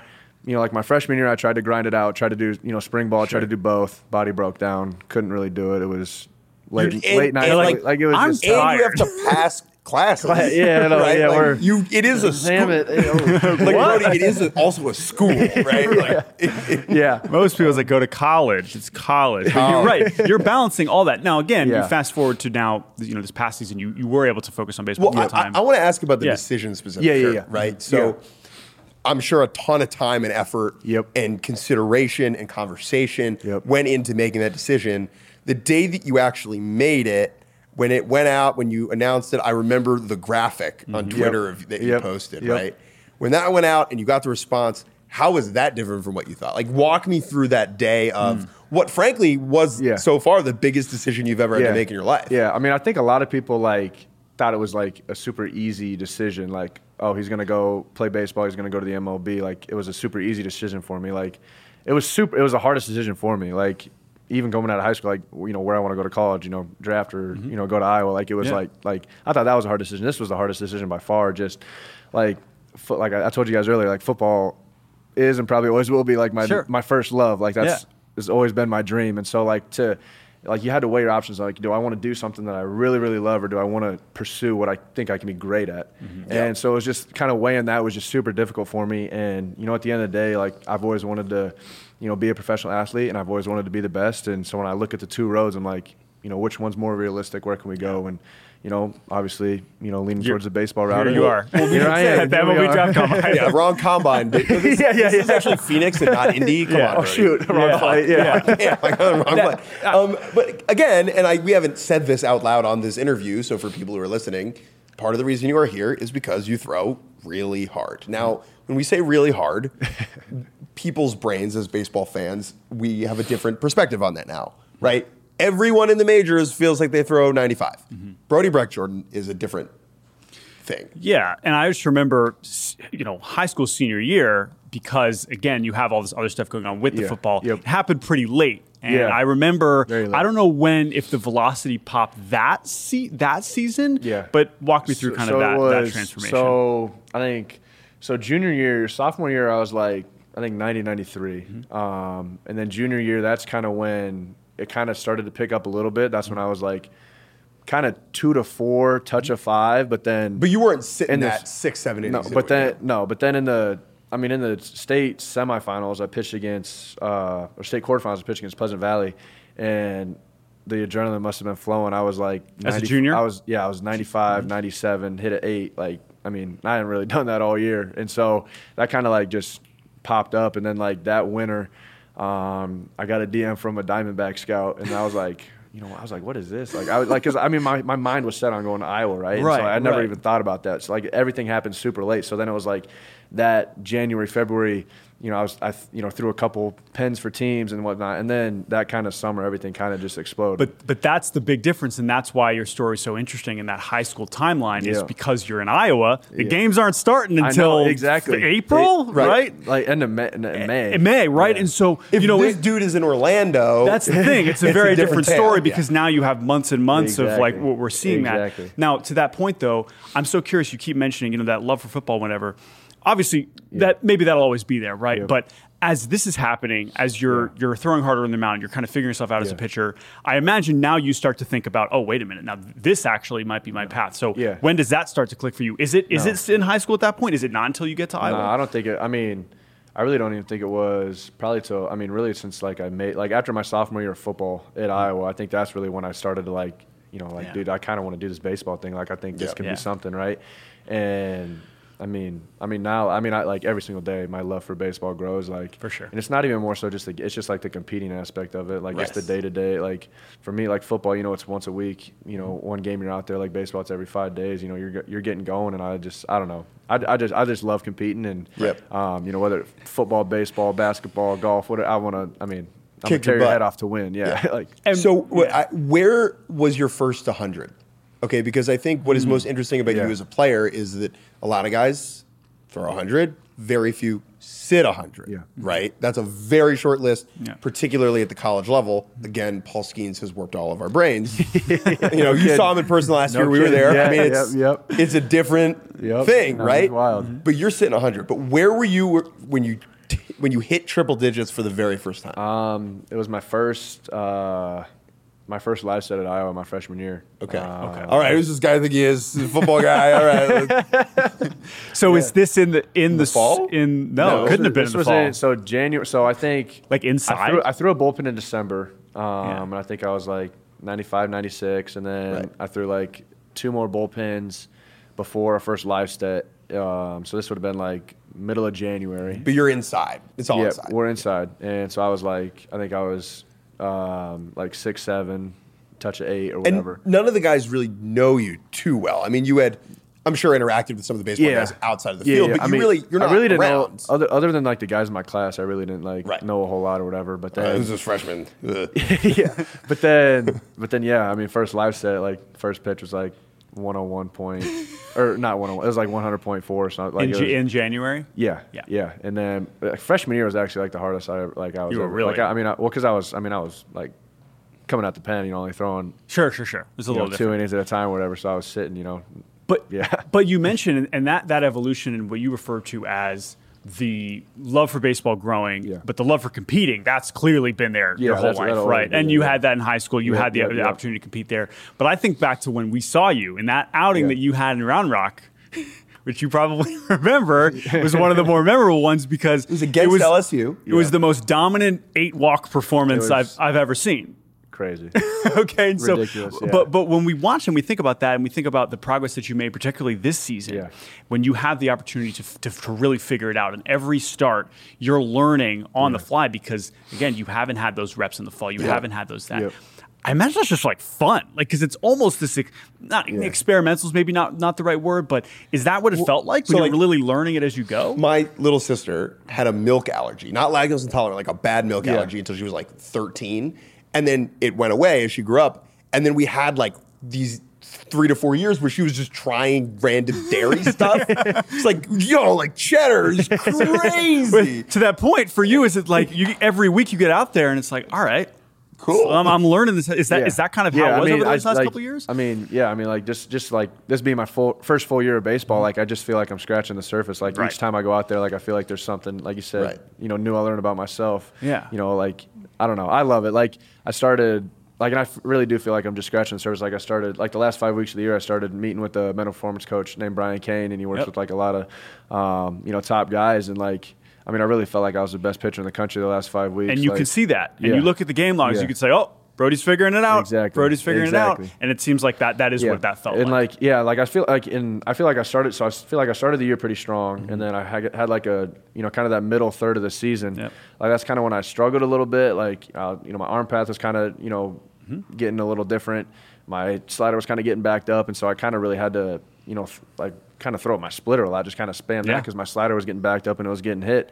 S3: you know, like my freshman year, I tried to grind it out, tried to do, you know, spring ball,
S1: Sure.
S3: tried to do both. Body broke down, couldn't really do it. It was late,
S1: And-
S3: late night.
S1: and,
S3: Like,
S1: like,
S3: like, it was
S2: I'm
S3: just
S1: And
S2: tired.
S1: you have to pass classes.
S3: Yeah, no,
S1: right?
S3: yeah,
S1: Like,
S3: we're-
S1: you. It is a school.
S3: damn it.
S1: Like, Brody, it is a, also a school, right? Like, it- it-
S3: yeah.
S2: Most people that go to college, it's college. But you're right. You're balancing all that. Now, again,
S3: Yeah.
S2: you fast forward to now, you know, this past season, you, you were able to focus on baseball
S1: Well,
S2: full
S1: I,
S2: time.
S1: I, I want to ask about the
S2: Yeah.
S1: decision specifically.
S3: Yeah, yeah, yeah.
S1: Right. So, I'm sure a ton of time and effort
S3: Yep.
S1: and consideration and conversation
S3: Yep.
S1: went into making that decision. The day that you actually made it, when it went out, when you announced it, I remember the graphic on Twitter of, that you
S3: Yep.
S1: posted,
S3: Yep.
S1: right? When that went out and you got the response, how was that different from what you thought? Like, walk me through that day of what, frankly, was
S3: Yeah.
S1: so far the biggest decision you've ever had
S3: Yeah.
S1: to make in your life.
S3: Yeah, I mean, I think a lot of people like thought it was like a super easy decision. Like, oh, he's gonna go play baseball. He's gonna go to the M L B. Like, it was a super easy decision for me. Like, it was super. It was the hardest decision for me. Like, even coming out of high school, like, you know, where I want to go to college, you know, draft or you know, go to Iowa. Like, it was
S2: Yeah.
S3: like, like I thought that was a hard decision. This was the hardest decision by far. Just like, fo- like I I told you guys earlier, like football is and probably always will be like my
S2: Sure.
S3: my first love. Like that's
S2: Yeah.
S3: has always been my dream. And so like to like you had to weigh your options. Like, do I want to do something that I really really love, or do I want to pursue what I think I can be great at? And so it was just kind of weighing that was just super difficult for me. And you know, at the end of the day, like I've always wanted to, you know, be a professional athlete, and I've always wanted to be the best. And so when I look at the two roads, I'm like, you know, which one's more realistic? Where can we go? And you know, obviously, you know, leaning
S2: You're-
S3: towards the baseball route.
S2: Here you are.
S3: Here I am.
S2: At the
S3: Here we
S2: M L B
S3: are.
S2: draft combine.
S1: Yeah, wrong combine. This,
S3: Yeah, yeah,
S1: this is
S3: yeah.
S1: actually Phoenix and not Indy. Come
S2: Yeah.
S1: on,
S3: Oh
S1: Brody.
S3: shoot, wrong
S2: Yeah.
S3: fight. Yeah.
S1: yeah, like on the wrong
S2: That-
S1: play. Um, but again, and I, we haven't said this out loud on this interview, so for people who are listening, part of the reason you are here is because you throw really hard. Now, when we say really hard, people's brains as baseball fans, we have a different perspective on that now, right? Everyone in the majors feels like they throw ninety-five. Brody Breck Jordan is a different thing.
S2: Yeah, and I just remember, s- you know, high school senior year because again, you have all this other stuff going on with the
S3: Yeah,
S2: football.
S3: yep.
S2: It happened pretty late, and
S3: Yeah.
S2: I remember.
S3: Very late.
S2: I don't know when if the velocity popped that se- that season.
S3: Yeah.
S2: but walk me through kind
S3: So
S2: of
S3: it
S2: that, that
S3: was-
S2: transformation.
S3: So I think so junior year, sophomore year, I was like I think ninety, ninety-three.
S2: Mm-hmm.
S3: Um, and then junior year, that's kind of when it kind of started to pick up a little bit. That's when I was like kind of two to four, touch of five, but then
S1: But you weren't sitting
S3: In the-
S1: at six, seven
S3: no,
S1: innings.
S3: but
S1: into it.
S3: then no, but then in the I mean in the state semifinals, I pitched against uh, or state quarterfinals, I pitched against Pleasant Valley, and the adrenaline must have been flowing. I was like
S2: As a junior?
S3: I was yeah, I was ninety-five, ninety-seven, hit an eight. Like I mean, I hadn't really done that all year, and so that kind of like just popped up, and then like that winter, um, I got a D M from a Diamondback scout, and I was like. You know, I was like, "What is this?" Like, I was like, because I mean, my, my mind was set on going to Iowa, right? And
S2: Right,
S3: so I never
S2: right.
S3: even thought about that. So like everything happened super late. So then it was like that January, February. You know, I was I you know threw a couple pens for teams and whatnot, and then that kind of summer, everything kind of just exploded.
S2: But but that's the big difference, and that's why your story is so interesting in that high school timeline is
S3: Yeah.
S2: because you're in Iowa. The
S3: Yeah.
S2: games aren't starting
S3: I know,
S2: until
S3: exactly.
S2: April,
S3: It-
S2: right?
S3: like end of May. In May,
S2: In May, right?
S3: Yeah.
S2: And so
S1: if
S2: you know
S1: this
S2: it-
S1: dude is in Orlando,
S2: that's the thing. It's a
S1: It's a
S2: very
S1: different
S2: different,
S1: tale,
S2: story
S1: yeah.
S2: because now you have months and months of like
S3: Exactly.
S2: what we're seeing
S3: Exactly.
S2: that. Now, to that point though, I'm so curious. You keep mentioning, you know, that love for football, whatever. Obviously, that maybe that'll always be there, right?
S3: Yeah.
S2: But as this is happening, as you're you're throwing harder in the mound, you're kind of figuring yourself out as a
S3: Yeah.
S2: pitcher. I imagine now you start to think about, oh, wait a minute, now this actually might be my path. So
S3: Yeah.
S2: when does that start to click for you? Is it is
S3: No.
S2: it in high school at that point? Is it not until you get to
S3: No,
S2: Iowa?
S3: I don't think it. I mean, I really don't even think it was probably till. I mean, really since like I made like after my sophomore year of football at Iowa, I think that's really when I started to like, you know, like,
S2: Yeah.
S3: dude, I kind of want to do this baseball thing. Like, I think this
S1: Yeah.
S3: can
S2: Yeah.
S3: be something, right? And I mean, I mean now, I mean, I like every single day, my love for baseball grows. Like
S2: For sure.
S3: and it's not even more so just like it's just like the competing aspect of it, like just the
S1: Right.
S3: day to day. Like for me, like football, you know, it's once a week. You know, one game you're out there. Like baseball, it's every five days. You know, you're you're getting going, and I just I don't know. I, I just I just love competing, and
S1: Yep.
S3: um, you know, whether it's football, baseball, basketball, golf, whatever. I want to. I mean, I'm
S1: Kick
S3: gonna tear
S1: your
S3: your
S1: butt.
S3: head off to win. Yeah, like
S2: And-
S1: so, wh-
S2: yeah.
S1: I, where was your first one hundred? Okay, because I think what is most interesting about
S3: Yeah.
S1: you as a player is that a lot of guys throw one hundred, very few sit one hundred,
S3: Yeah.
S1: right? That's a very short list,
S2: Yeah.
S1: particularly at the college level. Again, Paul Skeens has warped all of our brains. you know, you saw him in person last
S3: No
S1: year. We were
S3: kidding.
S1: there.
S3: Yeah,
S1: I mean, it's,
S3: yep,
S1: it's a different
S3: Yep.
S1: thing,
S3: No,
S1: right?
S3: it's wild.
S1: But you're sitting one hundred. But where were you when you t-
S4: when you hit triple digits for the very first time?
S3: Um, it was my first uh, my first live set at Iowa my freshman year.
S4: Okay.
S3: Uh,
S4: okay. All right. Who's this guy think he is? He's a football guy. All right.
S2: So is this in the in the,
S4: the fall?
S2: s- In no,
S3: No,
S2: it couldn't
S3: this
S2: have been
S3: was-
S2: in the
S3: this was
S2: fall.
S3: in- so January. So I think
S2: Like
S3: I
S2: inside.
S3: threw, I threw a bullpen in December, um,
S2: Yeah.
S3: and I think I was like ninety-five, ninety-six, and then
S4: Right.
S3: I threw like two more bullpens before our first live set. Um, so this would have been like middle of January.
S4: But you're inside. It's all
S3: yeah,
S4: inside.
S3: we're inside, and so I was like, I think I was um, like six, seven, touch of eight or
S4: And
S3: whatever.
S4: none of the guys really know you too well. I mean, you had, I'm sure, interacted with some of the baseball
S3: Yeah.
S4: guys outside of the
S3: Yeah,
S4: field,
S3: yeah.
S4: but
S3: I
S4: you
S3: mean,
S4: really, you're not
S3: I really didn't
S4: around.
S3: know other other than like the guys in my class. I really didn't like
S4: Right.
S3: know a whole lot or whatever. But
S4: Uh,
S3: then
S4: who's this freshman? Ugh.
S3: yeah, but then but then yeah, I mean, first live set, like first pitch was like one oh one point or not one oh one. It was like one hundred point four or something. Like
S2: in,
S3: it
S2: J-
S3: was-
S2: in January.
S3: yeah,
S2: Yeah.
S3: yeah, And then uh, freshman year was actually like the hardest I like I was.
S2: You were
S3: ever-
S2: really-
S3: like I, I mean, I, well, because I was I mean I was like coming out the pen, you know, only throwing
S2: Sure, sure, sure. It's a
S3: you know,
S2: little
S3: two
S2: different.
S3: innings at a time or whatever. So I was sitting, you know,
S2: But
S3: Yeah.
S2: but you mentioned and that that evolution and what you refer to as the love for baseball growing,
S3: Yeah.
S2: but the love for competing, that's clearly been there
S3: Yeah,
S2: your whole
S3: that's-
S2: life,
S3: that'll
S2: right?
S3: always be
S2: And
S3: there,
S2: you
S3: yeah.
S2: had that in high school. You
S3: Yeah,
S2: had the,
S3: yeah,
S2: the
S3: yeah.
S2: opportunity to compete there. But I think back to when we saw you in that outing
S3: Yeah.
S2: that you had in Round Rock, which you probably remember was one of the more memorable ones because it
S4: was against L S U.
S2: It was the most dominant eight walk performance
S3: It was-
S2: I've I've ever seen.
S3: crazy.
S2: Okay, and so
S3: Ridiculous, yeah.
S2: but but when we watch and we think about that and we think about the progress that you made, particularly this season,
S3: Yeah.
S2: when you have the opportunity to, to to really figure it out, and every start you're learning on the fly because again you haven't had those reps in the fall, you haven't had those that.
S3: Yep.
S2: I imagine that's just like fun, like because it's almost this ex- not experimental is maybe not not the right word, but is that what it felt like
S4: so
S2: when
S4: like-
S2: you're really learning it as you go?
S4: My little sister had a milk allergy, not lactose intolerant, like a bad milk
S3: Yeah.
S4: allergy until she was like thirteen. And then it went away as she grew up. And then we had like these three to four years where she was just trying random dairy stuff. It's like, yo, like cheddar is crazy.
S2: To that point, for you, is it like you every week you get out there and it's like, all right,
S4: Cool.
S2: I'm, I'm learning this. Is that is
S3: Yeah.
S2: that kind of how
S3: Yeah,
S2: it was
S3: I mean,
S2: over those
S3: I-
S2: last
S3: like,
S2: couple of years?
S3: I mean, yeah, I mean, like just just like this being my full first full year of baseball, like I just feel like I'm scratching the surface. Like
S2: Right.
S3: each time I go out there, like I feel like there's something, like you said,
S4: Right.
S3: you know, new I learn about myself.
S2: Yeah.
S3: You know, like I don't know, I love it. Like I started. Like, and I f- really do feel like I'm just scratching the surface. Like, I started, like, the last five weeks of the year, I started meeting with a mental performance coach named Brian Kane, and he works
S2: Yep.
S3: with, like, a lot of, um, you know, top guys. And, like, I mean, I really felt like I was the best pitcher in the country the last five weeks.
S2: And you
S3: like,
S2: can see that. And
S3: yeah.
S2: you look at the game logs,
S3: Yeah.
S2: you could say, oh, Brody's figuring it out.
S3: Exactly.
S2: Brody's figuring
S3: Exactly.
S2: it out. And it seems like that that is what that felt
S3: and
S2: like.
S3: like yeah, like I feel like in I feel like I started so I feel like I started the year pretty strong,
S2: Mm-hmm.
S3: and then I had, had like a you know kind of that middle third of the season.
S2: Yep.
S3: Like that's kind of when I struggled a little bit. Like uh, you know my arm path was kind of you know
S2: Mm-hmm.
S3: getting a little different. My slider was kind of getting backed up, and so I kind of really had to you know f- like kind of throw up my splitter a lot, just kind of spam that
S2: Yeah.
S3: because my slider was getting backed up and it was getting hit,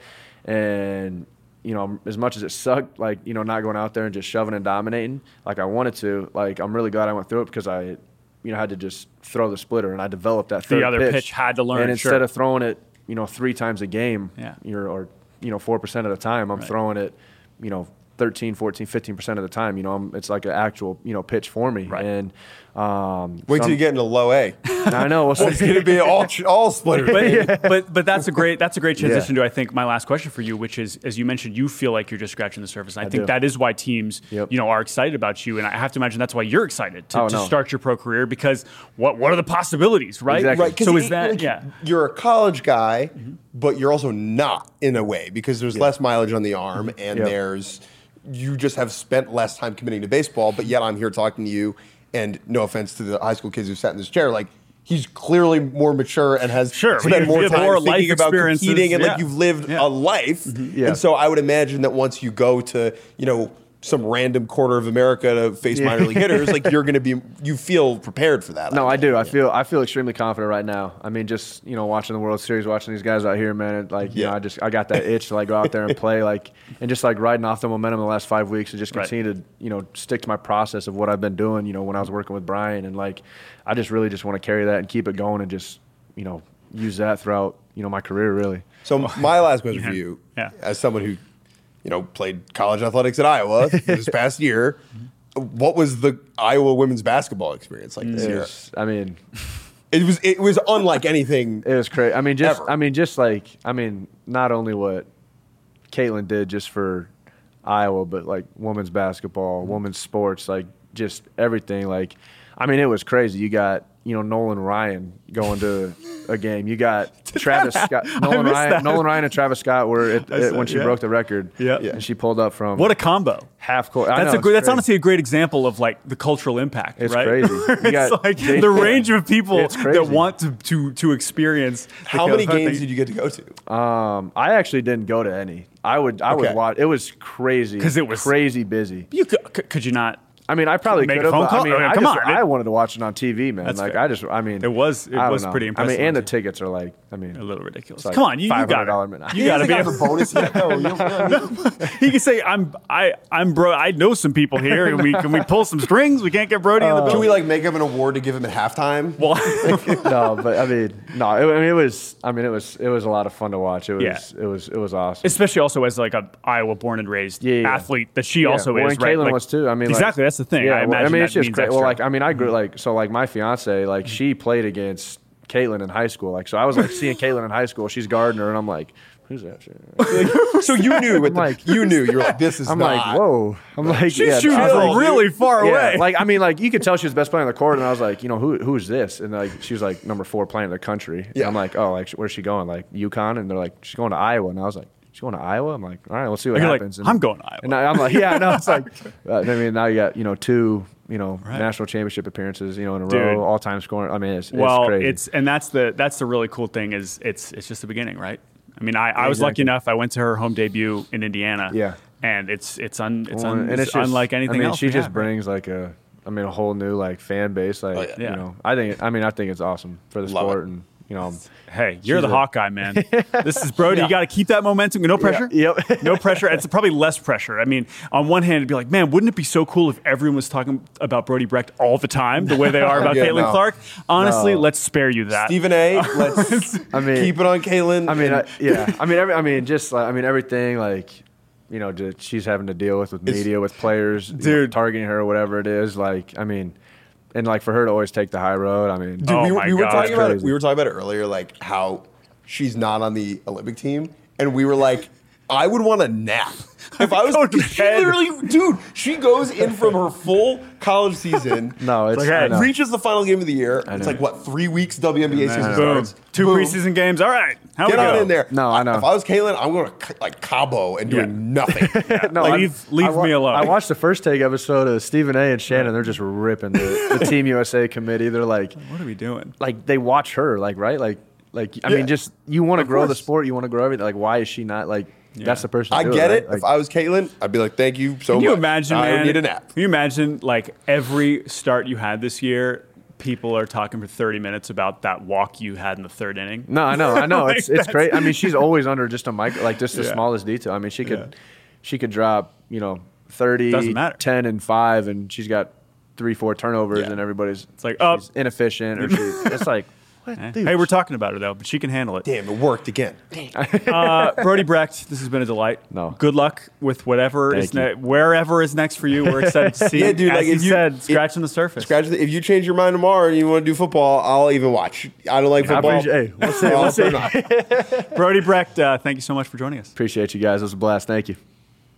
S3: and. You know, as much as it sucked, like, you know, not going out there and just shoving and dominating like I wanted to, like, I'm really glad I went through it because I, you know, had to just throw the splitter and I developed that third
S2: other pitch had to learn,
S3: And instead
S2: sure.
S3: of throwing it, you know, three times a game,
S2: Yeah.
S3: you're, or, you know, four percent of the time, I'm
S2: Right.
S3: throwing it, you know, thirteen, fourteen, fifteen percent of the time, you know, I'm, it's like an actual, you know, pitch for me.
S2: Right.
S3: And, um,
S4: Wait
S3: so
S4: till you get into low A.
S3: I know. Well,
S4: It's going to be all all splitters.
S2: But, but but that's a great that's a great transition to I think my last question for you, which is as you mentioned, you feel like you're just scratching the surface. And I,
S3: I
S2: think
S3: do.
S2: that is why teams
S3: Yep.
S2: you know are excited about you, and I have to imagine that's why you're excited to,
S3: Oh,
S2: to
S3: no.
S2: start your pro career because what what are the possibilities, right?
S3: Exactly.
S4: Right. 'cause
S2: So
S4: it-
S2: is that
S4: like,
S2: yeah?
S4: You're a college guy, but you're also not in a way because there's less mileage on the arm and
S3: Yep.
S4: there's you just have spent less time committing to baseball, but yet I'm here talking to you, and no offense to the high school kids who sat in this chair, like he's clearly more mature and has
S2: Sure,
S4: spent
S2: you
S4: more
S2: have
S4: time
S2: more life
S4: thinking about
S2: experiences,
S4: competing and
S2: yeah.
S4: like you've lived
S2: Yeah.
S4: a life.
S3: Yeah.
S4: And so I would imagine that once you go to, you know, some random corner of America to face minor league hitters, like you're going to be, you feel prepared for that.
S3: No, I do. I
S4: Yeah.
S3: feel I feel extremely confident right now. I mean, just you know, watching the World Series, watching these guys out here, man. It, like, you
S4: Yeah.
S3: know, I just I got that itch to like go out there and play, like, and just like riding off the momentum the last five weeks and just
S2: Right.
S3: continue to you know stick to my process of what I've been doing. You know, when I was working with Brian, and like, I just really just want to carry that and keep it going and just you know use that throughout you know my career, really.
S4: So my last question
S2: Yeah.
S4: for you,
S2: Yeah.
S4: as someone who, you know, played college athletics at Iowa this past year, what was the Iowa women's basketball experience like this
S3: It
S4: year?
S3: was, I mean,
S4: It was it was unlike anything.
S3: it was crazy. I mean, just
S4: Ever.
S3: I mean, just like I mean, not only what Caitlin did just for Iowa, but like women's basketball, women's sports, like just everything. Like, I mean, it was crazy. You got, you know, Nolan Ryan going to a game. You got Travis Scott. Nolan Ryan,
S2: that.
S3: Nolan Ryan and Travis Scott were it, it, when she
S2: yeah.
S3: broke the record.
S2: Yeah.
S3: And she pulled up from
S2: What a combo.
S3: half court. I
S2: That's
S3: know,
S2: a great,
S3: it's
S2: that's
S3: crazy.
S2: honestly a great example of like the cultural impact,
S3: It's
S2: right?
S3: crazy. You
S2: it's
S3: got
S2: like
S3: Jay-
S2: the range of people
S3: It's crazy.
S2: that want to to to experience. the
S4: How many
S2: kind of
S4: games
S2: thing.
S4: did you get to go to?
S3: Um, I actually didn't go to any. I would, I
S4: Okay.
S3: would watch. It was crazy
S2: 'Cause it was-
S3: crazy busy.
S2: You could, could, could you not?
S3: I mean, I probably
S2: Make a
S3: could have.
S2: phone
S3: but,
S2: call?
S3: I mean,
S2: I mean,
S3: I,
S2: come
S3: just,
S2: on.
S3: I wanted to watch it on T V, man.
S2: That's
S3: like
S2: fair.
S3: I just, I mean,
S2: It was- it
S3: I don't
S2: was
S3: know.
S2: pretty
S3: I
S2: impressive
S3: mean, and
S2: on
S3: the
S2: T V.
S3: tickets are like, I mean,
S2: A little ridiculous.
S3: like
S2: Come on, you, you got
S3: $five hundred
S2: it.
S3: midnight.
S2: You got to be.
S4: the bonus yet. No, you don't-
S2: He can say, "I'm, I, I'm bro. I know some people here, and we can we pull some strings. We can't get Brody in the
S4: Can
S2: building."
S4: we like make him an award to give him at halftime?
S2: Well,
S3: no, but I mean, no. It, I mean, it was. I mean, it was. It was a lot of fun to watch. It was.
S2: Yeah.
S3: It was. It was awesome.
S2: especially also as like a Iowa born and raised
S3: Yeah, yeah.
S2: athlete that she
S3: Yeah.
S2: also
S3: well,
S2: is.
S3: and
S2: right?
S3: Caitlin
S2: Like-
S3: was too. I mean, like-
S2: exactly. That's the thing.
S3: Yeah,
S2: I
S3: well,
S2: imagine
S3: I mean,
S2: that
S3: it's just
S2: means
S3: crazy. Well,
S2: extra.
S3: like, I mean, I grew like so. Like, my fiance, like, she played against Caitlin in high school. Like, so I was like seeing Caitlin in high school. She's guarding her, and I'm like, who's that shit?
S4: So you knew, with the,
S3: like-
S4: you knew. You were like, this is
S3: I'm
S4: not.
S3: like, whoa. I'm like,
S2: She's
S3: yeah,
S2: shooting
S3: I was
S2: from
S3: like,
S2: really far
S3: yeah,
S2: away.
S3: like, I mean, like, you could tell she was the best player on the court, and I was like, you know, who who is this? And like, she was like number four playing in the country. And
S4: Yeah.
S3: I'm like, oh, like, where's she going? Like, UConn? And they're like, she's going to Iowa. And I was like, she's going to Iowa? I'm like, all right, we'll see what
S2: You're like,
S3: happens.
S2: I'm going to Iowa.
S3: And I, I'm like, yeah, I know. It's like, uh, I mean, now you got, you know, two, you know,
S2: Right.
S3: national championship appearances, you know, in a
S2: Dude.
S3: row, all time scoring. I mean, it's,
S2: well,
S3: it's crazy.
S2: it's and that's the that's the really cool thing is it's it's just the beginning, right? I mean, I, I was
S3: exactly.
S2: lucky enough. I went to her home debut in Indiana.
S3: Yeah.
S2: and it's it's un, it's,
S3: Well,
S2: un,
S3: and
S2: it's
S3: just-
S2: unlike anything
S3: I mean,
S2: else.
S3: she
S2: we
S3: just
S2: have,
S3: brings like a, I mean, a whole new like fan base. Like,
S4: Oh, yeah.
S2: Yeah.
S3: you know, I think, I mean, I think it's awesome for the
S4: Love
S3: sport,
S4: it.
S3: and you know,
S2: Hey, you're
S3: She's
S2: the
S3: a-
S2: Hawkeye, man. This is Brody. You got to keep that momentum. No pressure.
S3: Yep.
S2: No pressure. It's probably less pressure. I mean, on one hand, it'd be like, man, wouldn't it be so cool if everyone was talking about Brody Brecht all the time, the way they are about
S4: Yeah,
S2: Caitlin
S4: no.
S2: Clark? Honestly,
S3: No.
S2: let's spare you that.
S4: Stephen A. Let's
S3: I mean,
S4: keep it on Caitlin.
S3: I mean,
S4: and-
S3: I, yeah. I mean, every, I mean, just like, I mean, everything like, you know, that she's having to deal with with
S4: It's-
S3: media, with players, you know,
S2: Dude.
S3: targeting her or whatever it is. Like, I mean, and like for her to always take the high road. I mean,
S4: Dude,
S2: Oh
S4: we, were-
S2: my
S4: we were
S2: God.
S4: talking about it.
S3: Crazy.
S4: We were talking about it earlier, like how she's not on the Olympic team, and we were like, I would want a nap if I was.
S2: Go to
S4: She
S2: bed.
S4: literally, dude, she goes in from her full college season.
S3: no, it's
S2: Like, hey,
S3: I know.
S4: reaches the final game of the year. It's
S3: know.
S4: like what three weeks W N B A season
S2: Boom.
S4: starts.
S2: Two
S4: Boom.
S2: preseason games. All right. How
S4: Get
S2: we
S4: on
S2: go?
S4: in there.
S3: No, I know.
S4: If I was Caitlin, I'm going to like Cabo and doing
S2: Yeah.
S4: nothing.
S3: No,
S2: Like,
S3: I-
S2: leave- leave
S3: I wa-
S2: me alone.
S3: I watched the first take episode of Stephen A. and Shannon. They're just ripping the, the Team U S A committee. They're like,
S2: What are we doing?
S3: like they watch her, like right, like, like I
S4: Yeah.
S3: mean, just you want to
S4: Of
S3: grow the
S4: course.
S3: sport, you want to grow everything. Like, why is she not like? That's the person. to
S4: I
S3: do
S4: get
S3: right?
S4: it.
S3: Like,
S4: if I was Caitlin, I'd be like, thank you so
S2: Can
S4: much.
S2: you imagine,
S4: I
S2: man?
S4: need a nap.
S2: Can you imagine, like, every start you had this year, people are talking for thirty minutes about that walk you had in the third inning?
S3: No, I know, I know.
S2: Like,
S3: it's it's
S2: that's-
S3: great. I mean, she's always under just a mic, like just the
S2: Yeah.
S3: smallest detail. I mean, she could
S2: Yeah.
S3: she could drop, you know, thirty,
S2: Doesn't matter.
S3: ten, and five, and she's got three, four turnovers,
S2: Yeah.
S3: and everybody's
S2: It's like, oh.
S3: she's inefficient, or she's it's like, what,
S2: Eh.
S3: dude?
S2: Hey, we're talking about her, though, but she can handle it.
S4: Damn, it worked again.
S2: Uh, Brody Brecht, this has been a delight.
S3: No.
S2: Good luck with whatever
S3: Thank
S2: is
S3: you.
S2: ne- wherever is next for you. We're excited to see.
S4: Yeah, dude,
S2: As
S4: like,
S2: you
S4: if you-
S2: said, scratching the surface.
S4: Scratch the, if you change your mind tomorrow and you want to do football, I'll even watch. I don't like
S3: I
S4: football.
S3: appreciate- hey, we'll see,
S4: I'll
S3: we'll see.
S4: put it on.
S2: Brody Brecht, uh, thank you so much for joining us.
S3: Appreciate you guys. It was a blast. Thank you.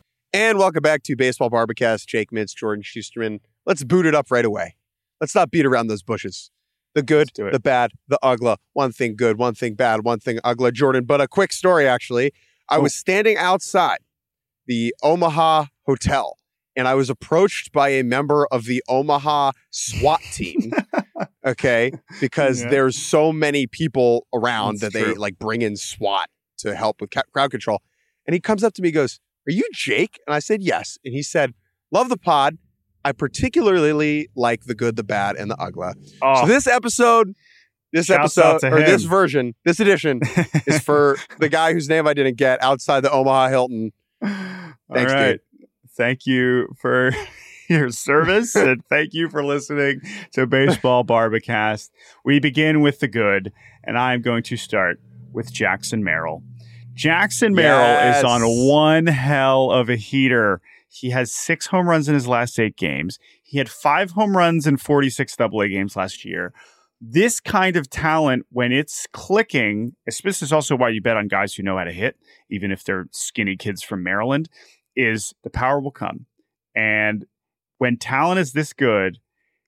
S1: And welcome back to Baseball Barbacast. Jake Mintz, Jordan Schusterman. Let's boot it up right away. Let's not beat around those bushes. The good,
S2: do it.
S1: the bad, the ugly. One thing good, one thing bad, one thing ugly. Jordan, but a quick story, actually. I was standing outside the Omaha Hotel, and I was approached by a member of the Omaha SWAT team. Okay, because
S2: Yeah.
S1: there's so many people around
S2: That's
S1: that they
S2: true.
S1: like bring in SWAT to help with ca- crowd control. And he comes up to me, and goes, "Are you Jake?" And I said, "Yes." And he said, "Love the pod. I particularly like the good, the bad, and the ugly."
S2: Oh,
S1: So this episode, this
S2: Shouts out
S1: episode,
S2: to
S1: or this
S2: him.
S1: version, this edition is for the guy whose name I didn't get outside the Omaha Hilton. Thanks,
S2: all right.
S1: dude.
S2: Thank you for your service and thank you for listening to Baseball Barbacast. We begin with the good, and I'm going to start with Jackson Merrill. Jackson Merrill
S1: Yes.
S2: is on one hell of a heater. He has six home runs in his last eight games. He had five home runs in forty-six double A games last year. this kind of talent, when it's clicking, this is also why you bet on guys who know how to hit, even if they're skinny kids from Maryland, is the power will come. And when talent is this good,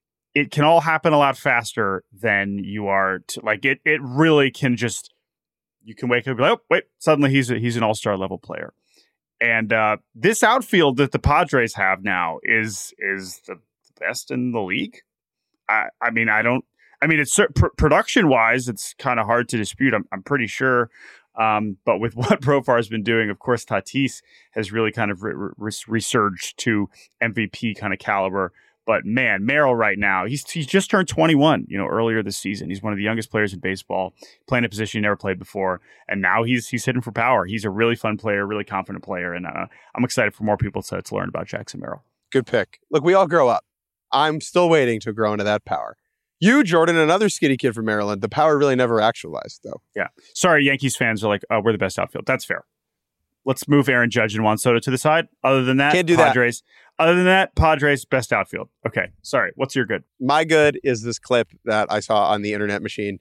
S2: it can all happen a lot faster than you are to, like it. It really can just, you can wake up and be like, oh, wait, suddenly he's a, he's an all-star level player. And uh, this outfield that the Padres have now is is the best in the league. I, I mean, I don't. I mean, it's pr- production wise, it's kind of hard to dispute. I'm, I'm pretty sure. Um, but with what Profar has been doing, of course, Tatis has really kind of re- re- resurged to M V P kind of caliber. But man, Merrill right now, he's he's just turned twenty-one, you know, earlier this season. He's one of the youngest players in baseball, playing a position he never played before. And now he's he's hitting for power. He's a really fun player, really confident player. And uh, I'm excited for more people to, to learn about Jackson Merrill.
S1: Good pick. Look, we all grow up. I'm still waiting to grow into that power. You, Jordan, another skinny kid from Maryland, the power really never actualized, though.
S2: Yeah. Sorry, Yankees fans are like, oh, we're the best outfield. That's fair. Let's move Aaron Judge and Juan Soto to the side. Other than that,
S1: Can't do
S2: Padres. That. Other than that, Padres, best outfield. Okay. Sorry. What's your good?
S1: My good is this clip that I saw on the internet machine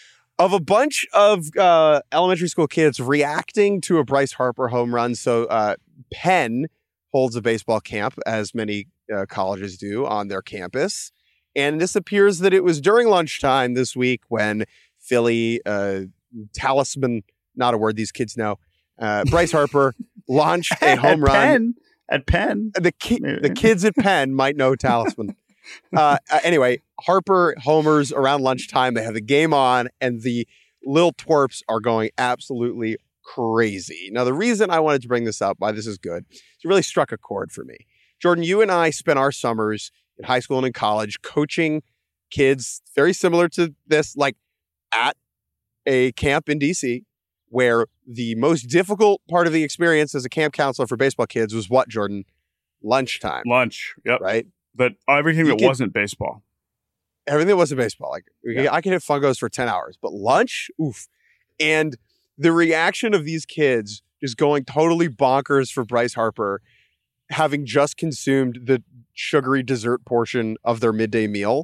S1: of a bunch of uh, elementary school kids reacting to a Bryce Harper home run. So uh, Penn holds a baseball camp, as many uh, colleges do, on their campus. And this appears that it was during lunchtime this week when Philly uh, talisman, not a word these kids know, uh, Bryce Harper launched a home
S2: at
S1: run.
S2: Penn. At Penn.
S1: The, ki- the kids at Penn might know talisman. Uh, anyway, Harper homers around lunchtime. They have the game on, and the little twerps are going absolutely crazy. Now, the reason I wanted to bring this up, why this is good, it really struck a chord for me. Jordan, you and I spent our summers in high school and in college coaching kids very similar to this, like at a camp in D C, where the most difficult part of the experience as a camp counselor for baseball kids was what, Jordan? Lunchtime.
S2: Lunch. Yep.
S1: Right?
S2: But everything
S1: You
S2: that
S1: could-
S2: wasn't baseball.
S1: Everything that wasn't baseball. Like
S2: Yeah.
S1: I could hit fungos for ten hours, but lunch, oof. And the reaction of these kids just going totally bonkers for Bryce Harper, having just consumed the sugary dessert portion of their midday meal,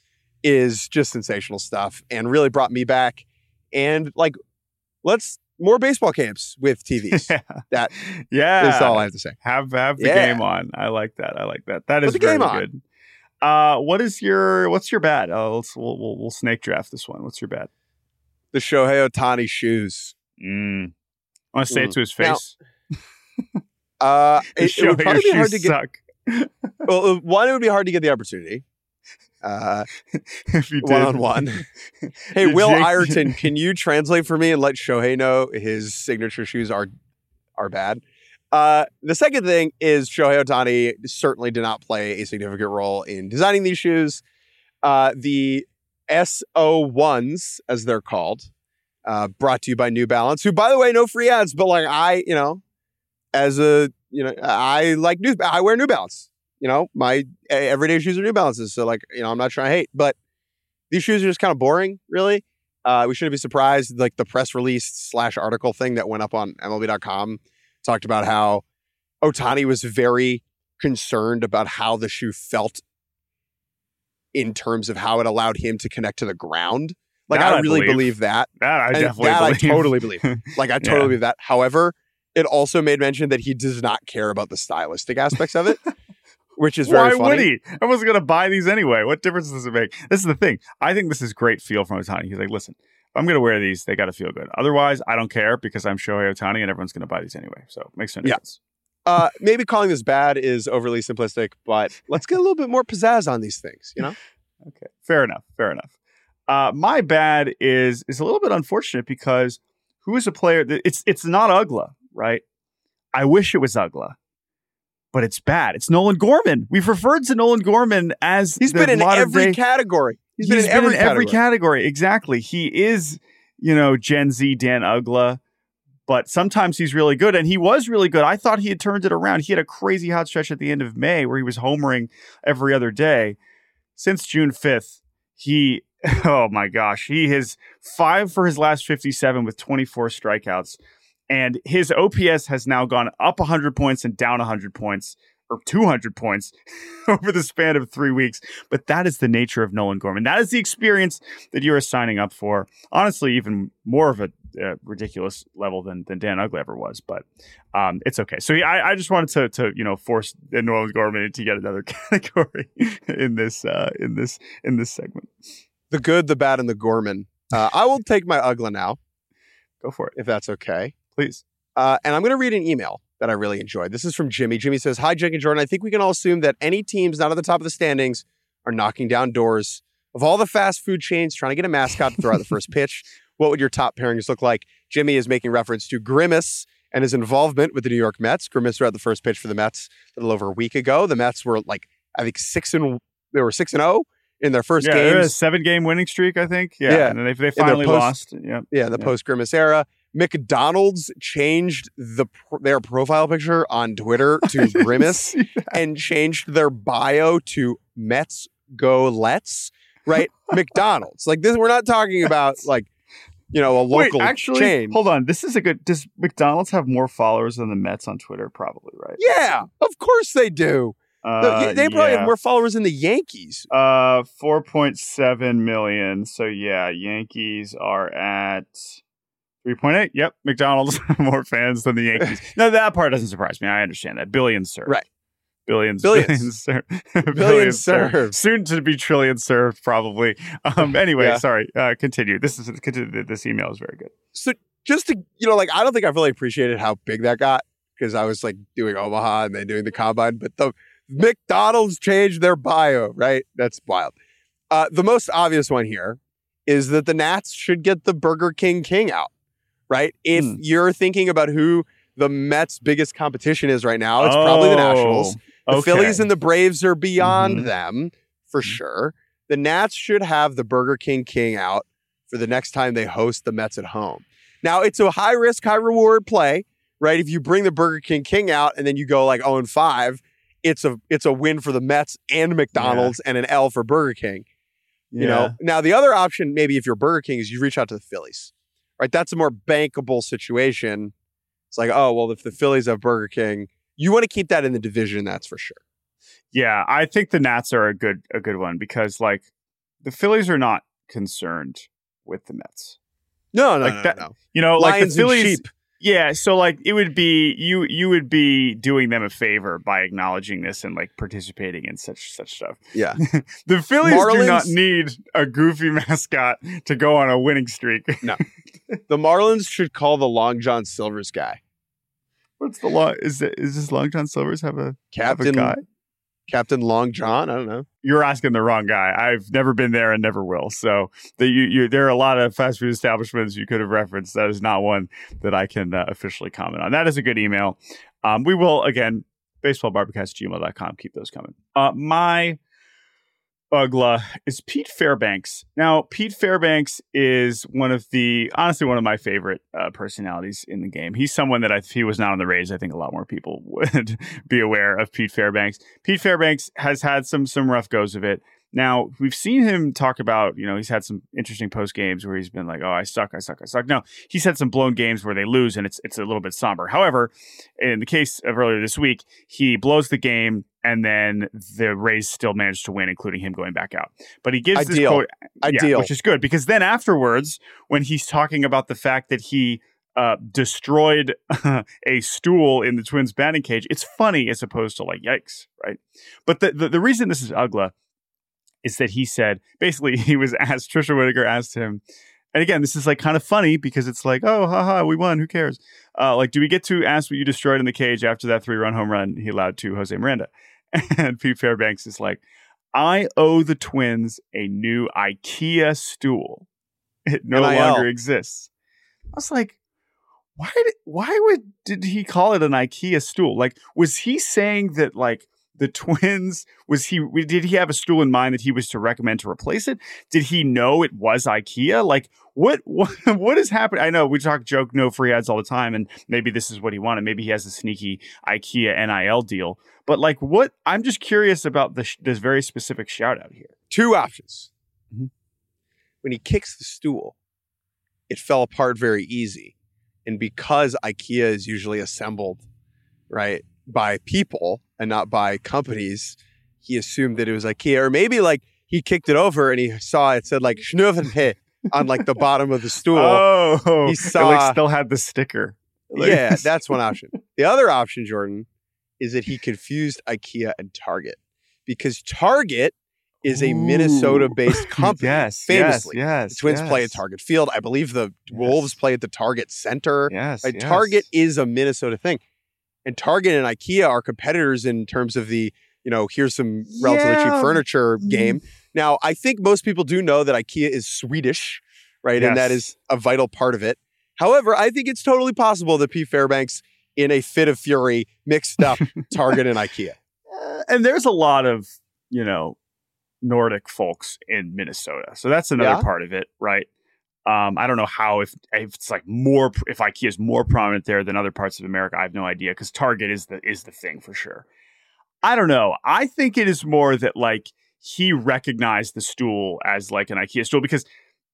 S1: is just sensational stuff and really brought me back. And like, let's more baseball camps with T Vs.
S2: Yeah.
S1: That
S2: yeah.
S1: is all I have to say.
S2: Have have the
S1: Yeah.
S2: game on. I like that. I like that. That
S1: Put
S2: is
S1: the
S2: very
S1: game on.
S2: good. Uh, what is your what's your bad? Uh, let's we'll, we'll we'll snake draft this one. What's your bad?
S1: The Shohei Ohtani shoes.
S2: Mm. I want to say it
S1: Mm.
S2: to his
S1: Now,
S2: face.
S1: Uh, it, it
S2: Show
S1: would
S2: your
S1: probably be hard
S2: shoes
S1: to get.
S2: suck.
S1: Well, uh, one, it would be hard to get the opportunity. Uh,
S2: If you did.
S1: one on one. Hey,
S2: The
S1: Will
S2: Jake-
S1: Ireton, can you translate for me and let Shohei know his signature shoes are are bad? Uh, the second thing is Shohei Ohtani certainly did not play a significant role in designing these shoes. Uh, the S O ones, as they're called, uh, brought to you by New Balance, who, by the way, no free ads, but like I, you know, as a, you know, I like New, I wear New Balance. You know, my everyday shoes are New Balances. So like, you know, I'm not trying to hate, but these shoes are just kind of boring, really. Uh, we shouldn't be surprised. Like the press release slash article thing that went up on M L B dot com talked about how Ohtani was very concerned about how the shoe felt in terms of how it allowed him to connect to the ground. Like
S2: That
S1: I
S2: I
S1: really
S2: believe.
S1: believe that.
S2: That I
S1: And
S2: definitely
S1: that
S2: believe.
S1: I totally believe. Like I totally
S2: Yeah.
S1: believe that. However, it also made mention that he does not care about the stylistic aspects of it, which is very
S2: Why
S1: funny.
S2: would he? I wasn't going to buy these anyway. What difference does it make? This is the thing. I think this is great feel from Ohtani. He's like, listen, if I'm going to wear these, they got to feel good. Otherwise, I don't care because I'm Shohei Ohtani and everyone's going to buy these anyway. So it makes no
S1: Yeah.
S2: difference.
S1: Uh, maybe calling this bad is overly simplistic, but let's get a little bit more pizzazz on these things, you know?
S2: Okay. Fair enough. Fair enough. Uh, my bad is is a little bit unfortunate because who is a player that it's it's not Ugla, right? I wish it was Ugla, but it's bad. It's Nolan Gorman. We've referred to Nolan Gorman as
S1: He's
S2: the
S1: been in
S2: modern
S1: every
S2: day-
S1: category.
S2: He's
S1: He's been in every category.
S2: category. Exactly. He is, you know, Gen Z Dan Ugla, but sometimes he's really good. And he was really good. I thought he had turned it around. He had a crazy hot stretch at the end of May where he was homering every other day. Since June fifth, he, oh my gosh, he has five for his last fifty-seven with twenty-four strikeouts. And his O P S has now gone up one hundred points and down one hundred points or two hundred points over the span of three weeks. But that is the nature of Nolan Gorman. That is the experience that you are signing up for. Honestly, even more of a uh, ridiculous level than than Dan Uggla ever was. But um, it's okay. So yeah, I, I just wanted to to you know force Nolan Gorman to get another category in this uh, in this in this segment.
S1: The good, the bad, and the Gorman. Uh, I will take my Uggla now.
S2: Go for it,
S1: if that's okay,
S2: please.
S1: Uh, and I'm going to read an email that I really enjoyed. This is from Jimmy. Jimmy says, "Hi, Jake and Jordan. I think we can all assume that any teams not at the top of the standings are knocking down doors of all the fast food chains trying to get a mascot to throw out the first pitch. What would your top pairings look like?" Jimmy is making reference to Grimace and his involvement with the New York Mets. Grimace threw out the first pitch for the Mets a little over a week ago. The Mets were like, I think six and they were six and zero in their first
S2: yeah,
S1: games.
S2: A seven game winning streak, I think. Yeah,
S1: yeah.
S2: and then they they finally
S1: post,
S2: lost. Yeah,
S1: yeah, the
S2: yeah.
S1: post Grimace era. McDonald's changed the their profile picture on Twitter to Grimace and changed their bio to Mets Go Let's. Right, McDonald's. Like this, we're not talking about like you know a local
S2: Wait, actually,
S1: chain.
S2: Hold on, this is a good. Does McDonald's have more followers than the Mets on Twitter? Probably, right?
S1: Yeah, of course they do.
S2: Uh,
S1: they probably
S2: yeah.
S1: have more followers than the Yankees.
S2: Uh, four point seven million. So yeah, Yankees are at three point eight. Yep, McDonald's have more fans than the Yankees. No, that part doesn't surprise me. I understand that. Billions served.
S1: Right.
S2: Billions,
S1: billions,
S2: billions, served.
S1: billions,
S2: billions
S1: served.
S2: served. Soon to be trillions served, probably. Um. Anyway,
S1: yeah.
S2: sorry. Uh, continue. This is continue. This email is very good.
S1: So just to you know, like I don't think I've really appreciated how big that got because I was like doing Omaha and then doing the combine, but the McDonald's changed their bio. Right, that's wild. Uh, the most obvious one here is that the Nats should get the Burger King King out. Right, if
S2: Hmm.
S1: you're thinking about who the Mets' biggest competition is right now, it's oh, probably the Nationals. The
S2: okay.
S1: Phillies and the Braves are beyond
S2: mm-hmm.
S1: them, for
S2: mm-hmm.
S1: sure. The Nats should have the Burger King King out for the next time they host the Mets at home. Now, it's a high-risk, high-reward play, right? If you bring the Burger King King out and then you go like oh and five, it's a it's a win for the Mets and McDonald's yeah. and an L for Burger King. You yeah. know. Now, the other option, maybe if you're Burger King, is you reach out to the Phillies, right? That's a more bankable situation. It's like, oh, well, if the Phillies have Burger King, you want to keep that in the division, that's for sure.
S2: Yeah, I think the Nats are a good a good one because, like, the Phillies are not concerned with the Mets.
S1: No, no,
S2: like
S1: no,
S2: that,
S1: no.
S2: You know,
S1: Lions
S2: like the Phillies.
S1: And sheep.
S2: Yeah, so like it would be you you would be doing them a favor by acknowledging this and like participating in such such stuff.
S1: Yeah,
S2: the Phillies
S1: Marlins,
S2: do not need a goofy mascot to go on a winning streak.
S1: No, the Marlins should call the Long John Silver's guy.
S2: What's the long? Is it, is this Long John Silver's have a
S1: Captain
S2: have a guy?
S1: Captain Long John? I don't know.
S2: You're asking the wrong guy. I've never been there and never will. So the, you, you, there are a lot of fast food establishments you could have referenced. That is not one that I can uh, officially comment on. That is a good email. Um, we will, again, baseballbarbecast at gmail dot com. Keep those coming. Uh, my Uggla is Pete Fairbanks. Now, Pete Fairbanks is one of the, honestly, one of my favorite uh, personalities in the game. He's someone that if he was not on the Rays, I think a lot more people would be aware of Pete Fairbanks. Pete Fairbanks has had some some rough goes of it. Now, we've seen him talk about, you know, he's had some interesting post games where he's been like, oh, I suck, I suck, I suck. No, he's had some blown games where they lose and it's it's a little bit somber. However, in the case of earlier this week, he blows the game and then the Rays still managed to win, including him going back out. But he gives
S1: Ideal.
S2: this quote,
S1: Ideal.
S2: Yeah, which is good because then afterwards, when he's talking about the fact that he uh, destroyed a stool in the Twins batting cage, it's funny as opposed to like, yikes, right? But the, the, the reason this is Uggla is that he said, basically, he was asked, Trisha Whitaker asked him, and again, this is like kind of funny because it's like, oh, haha, we won, who cares? Uh, like, do we get to ask what you destroyed in the cage after that three-run home run he allowed to Jose Miranda? And Pete Fairbanks is like, I owe the Twins a new IKEA stool. It no
S1: N I L.
S2: longer exists. I was like, why did, why would did he call it an IKEA stool? Like, was he saying that, like, the Twins, was he, did he have a stool in mind that he was to recommend to replace it? Did he know it was IKEA? Like, what, what, what is happening? I know we talk joke no free ads all the time, and maybe this is what he wanted. Maybe he has a sneaky IKEA N I L deal. But like, what, I'm just curious about this, this very specific shout out here.
S1: Two options.
S2: Mm-hmm.
S1: When he kicks the stool, it fell apart very easy. And because IKEA is usually assembled, right, by people, and not by companies, he assumed that it was IKEA, or maybe like he kicked it over and he saw it said like Schnövenhe on like the bottom of the stool.
S2: Oh,
S1: he saw,
S2: it like still had the sticker. Like,
S1: yeah, that's one option. The other option, Jordan, is that he confused IKEA and Target, because Target is a Minnesota-based company.
S2: Yes,
S1: famously.
S2: yes, yes.
S1: The Twins
S2: yes.
S1: play at Target Field. I believe the
S2: Yes.
S1: Wolves play at the Target Center.
S2: Yes,
S1: Like,
S2: yes.
S1: Target is a Minnesota thing. And Target and IKEA are competitors in terms of the, you know, here's some relatively
S2: Yeah.
S1: cheap furniture game. Now, I think most people do know that IKEA is Swedish, right? And that
S2: Yes.
S1: is a vital part of it. However, I think it's totally possible that Pete Fairbanks, in a fit of fury, mixed up Target and IKEA.
S2: Uh, and there's a lot of, you know, Nordic folks in Minnesota. So that's another
S1: Yeah.
S2: part of it, right? Um, I don't know how, if, if it's like more, if IKEA is more prominent there than other parts of America. I have no idea, because Target is the is the thing for sure. I don't know. I think it is more that like he recognized the stool as like an IKEA stool, because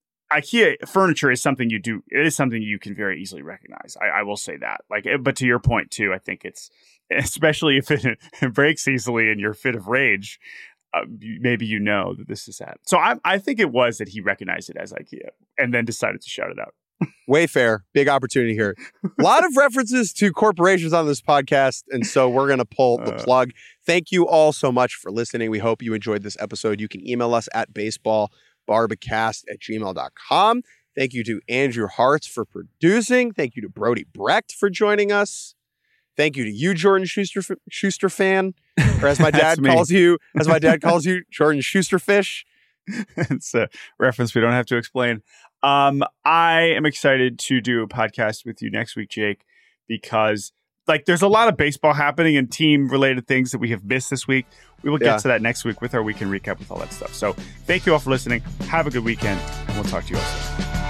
S2: IKEA furniture is something you do. It is something you can very easily recognize. I, I will say that. Like, but to your point too, I think it's, especially if it, it breaks easily in your fit of rage, uh, maybe you know that this is that. So I, I think it was that he recognized it as IKEA and then decided to shout it out.
S1: Wayfair, big opportunity here. A lot of references to corporations on this podcast, and so we're going to pull the
S2: Uh.
S1: plug. Thank you all so much for listening. We hope you enjoyed this episode. You can email us at baseballbarbacast at gmail dot com. Thank you to Andrew Hartz for producing. Thank you to Brody Brecht for joining us. Thank you to you, Jordan Schuster, Schuster fan, or as my
S2: That's
S1: dad
S2: me.
S1: calls you, as my dad calls you, Jordan Schusterfish.
S2: It's a reference we don't have to explain. Um, I am excited to do a podcast with you next week, Jake, because like there's a lot of baseball happening and team related things that we have missed this week. We will get
S1: Yeah.
S2: to that next week with our weekend recap with all that stuff. So thank you all for listening. Have a good weekend, and we'll talk to you all soon.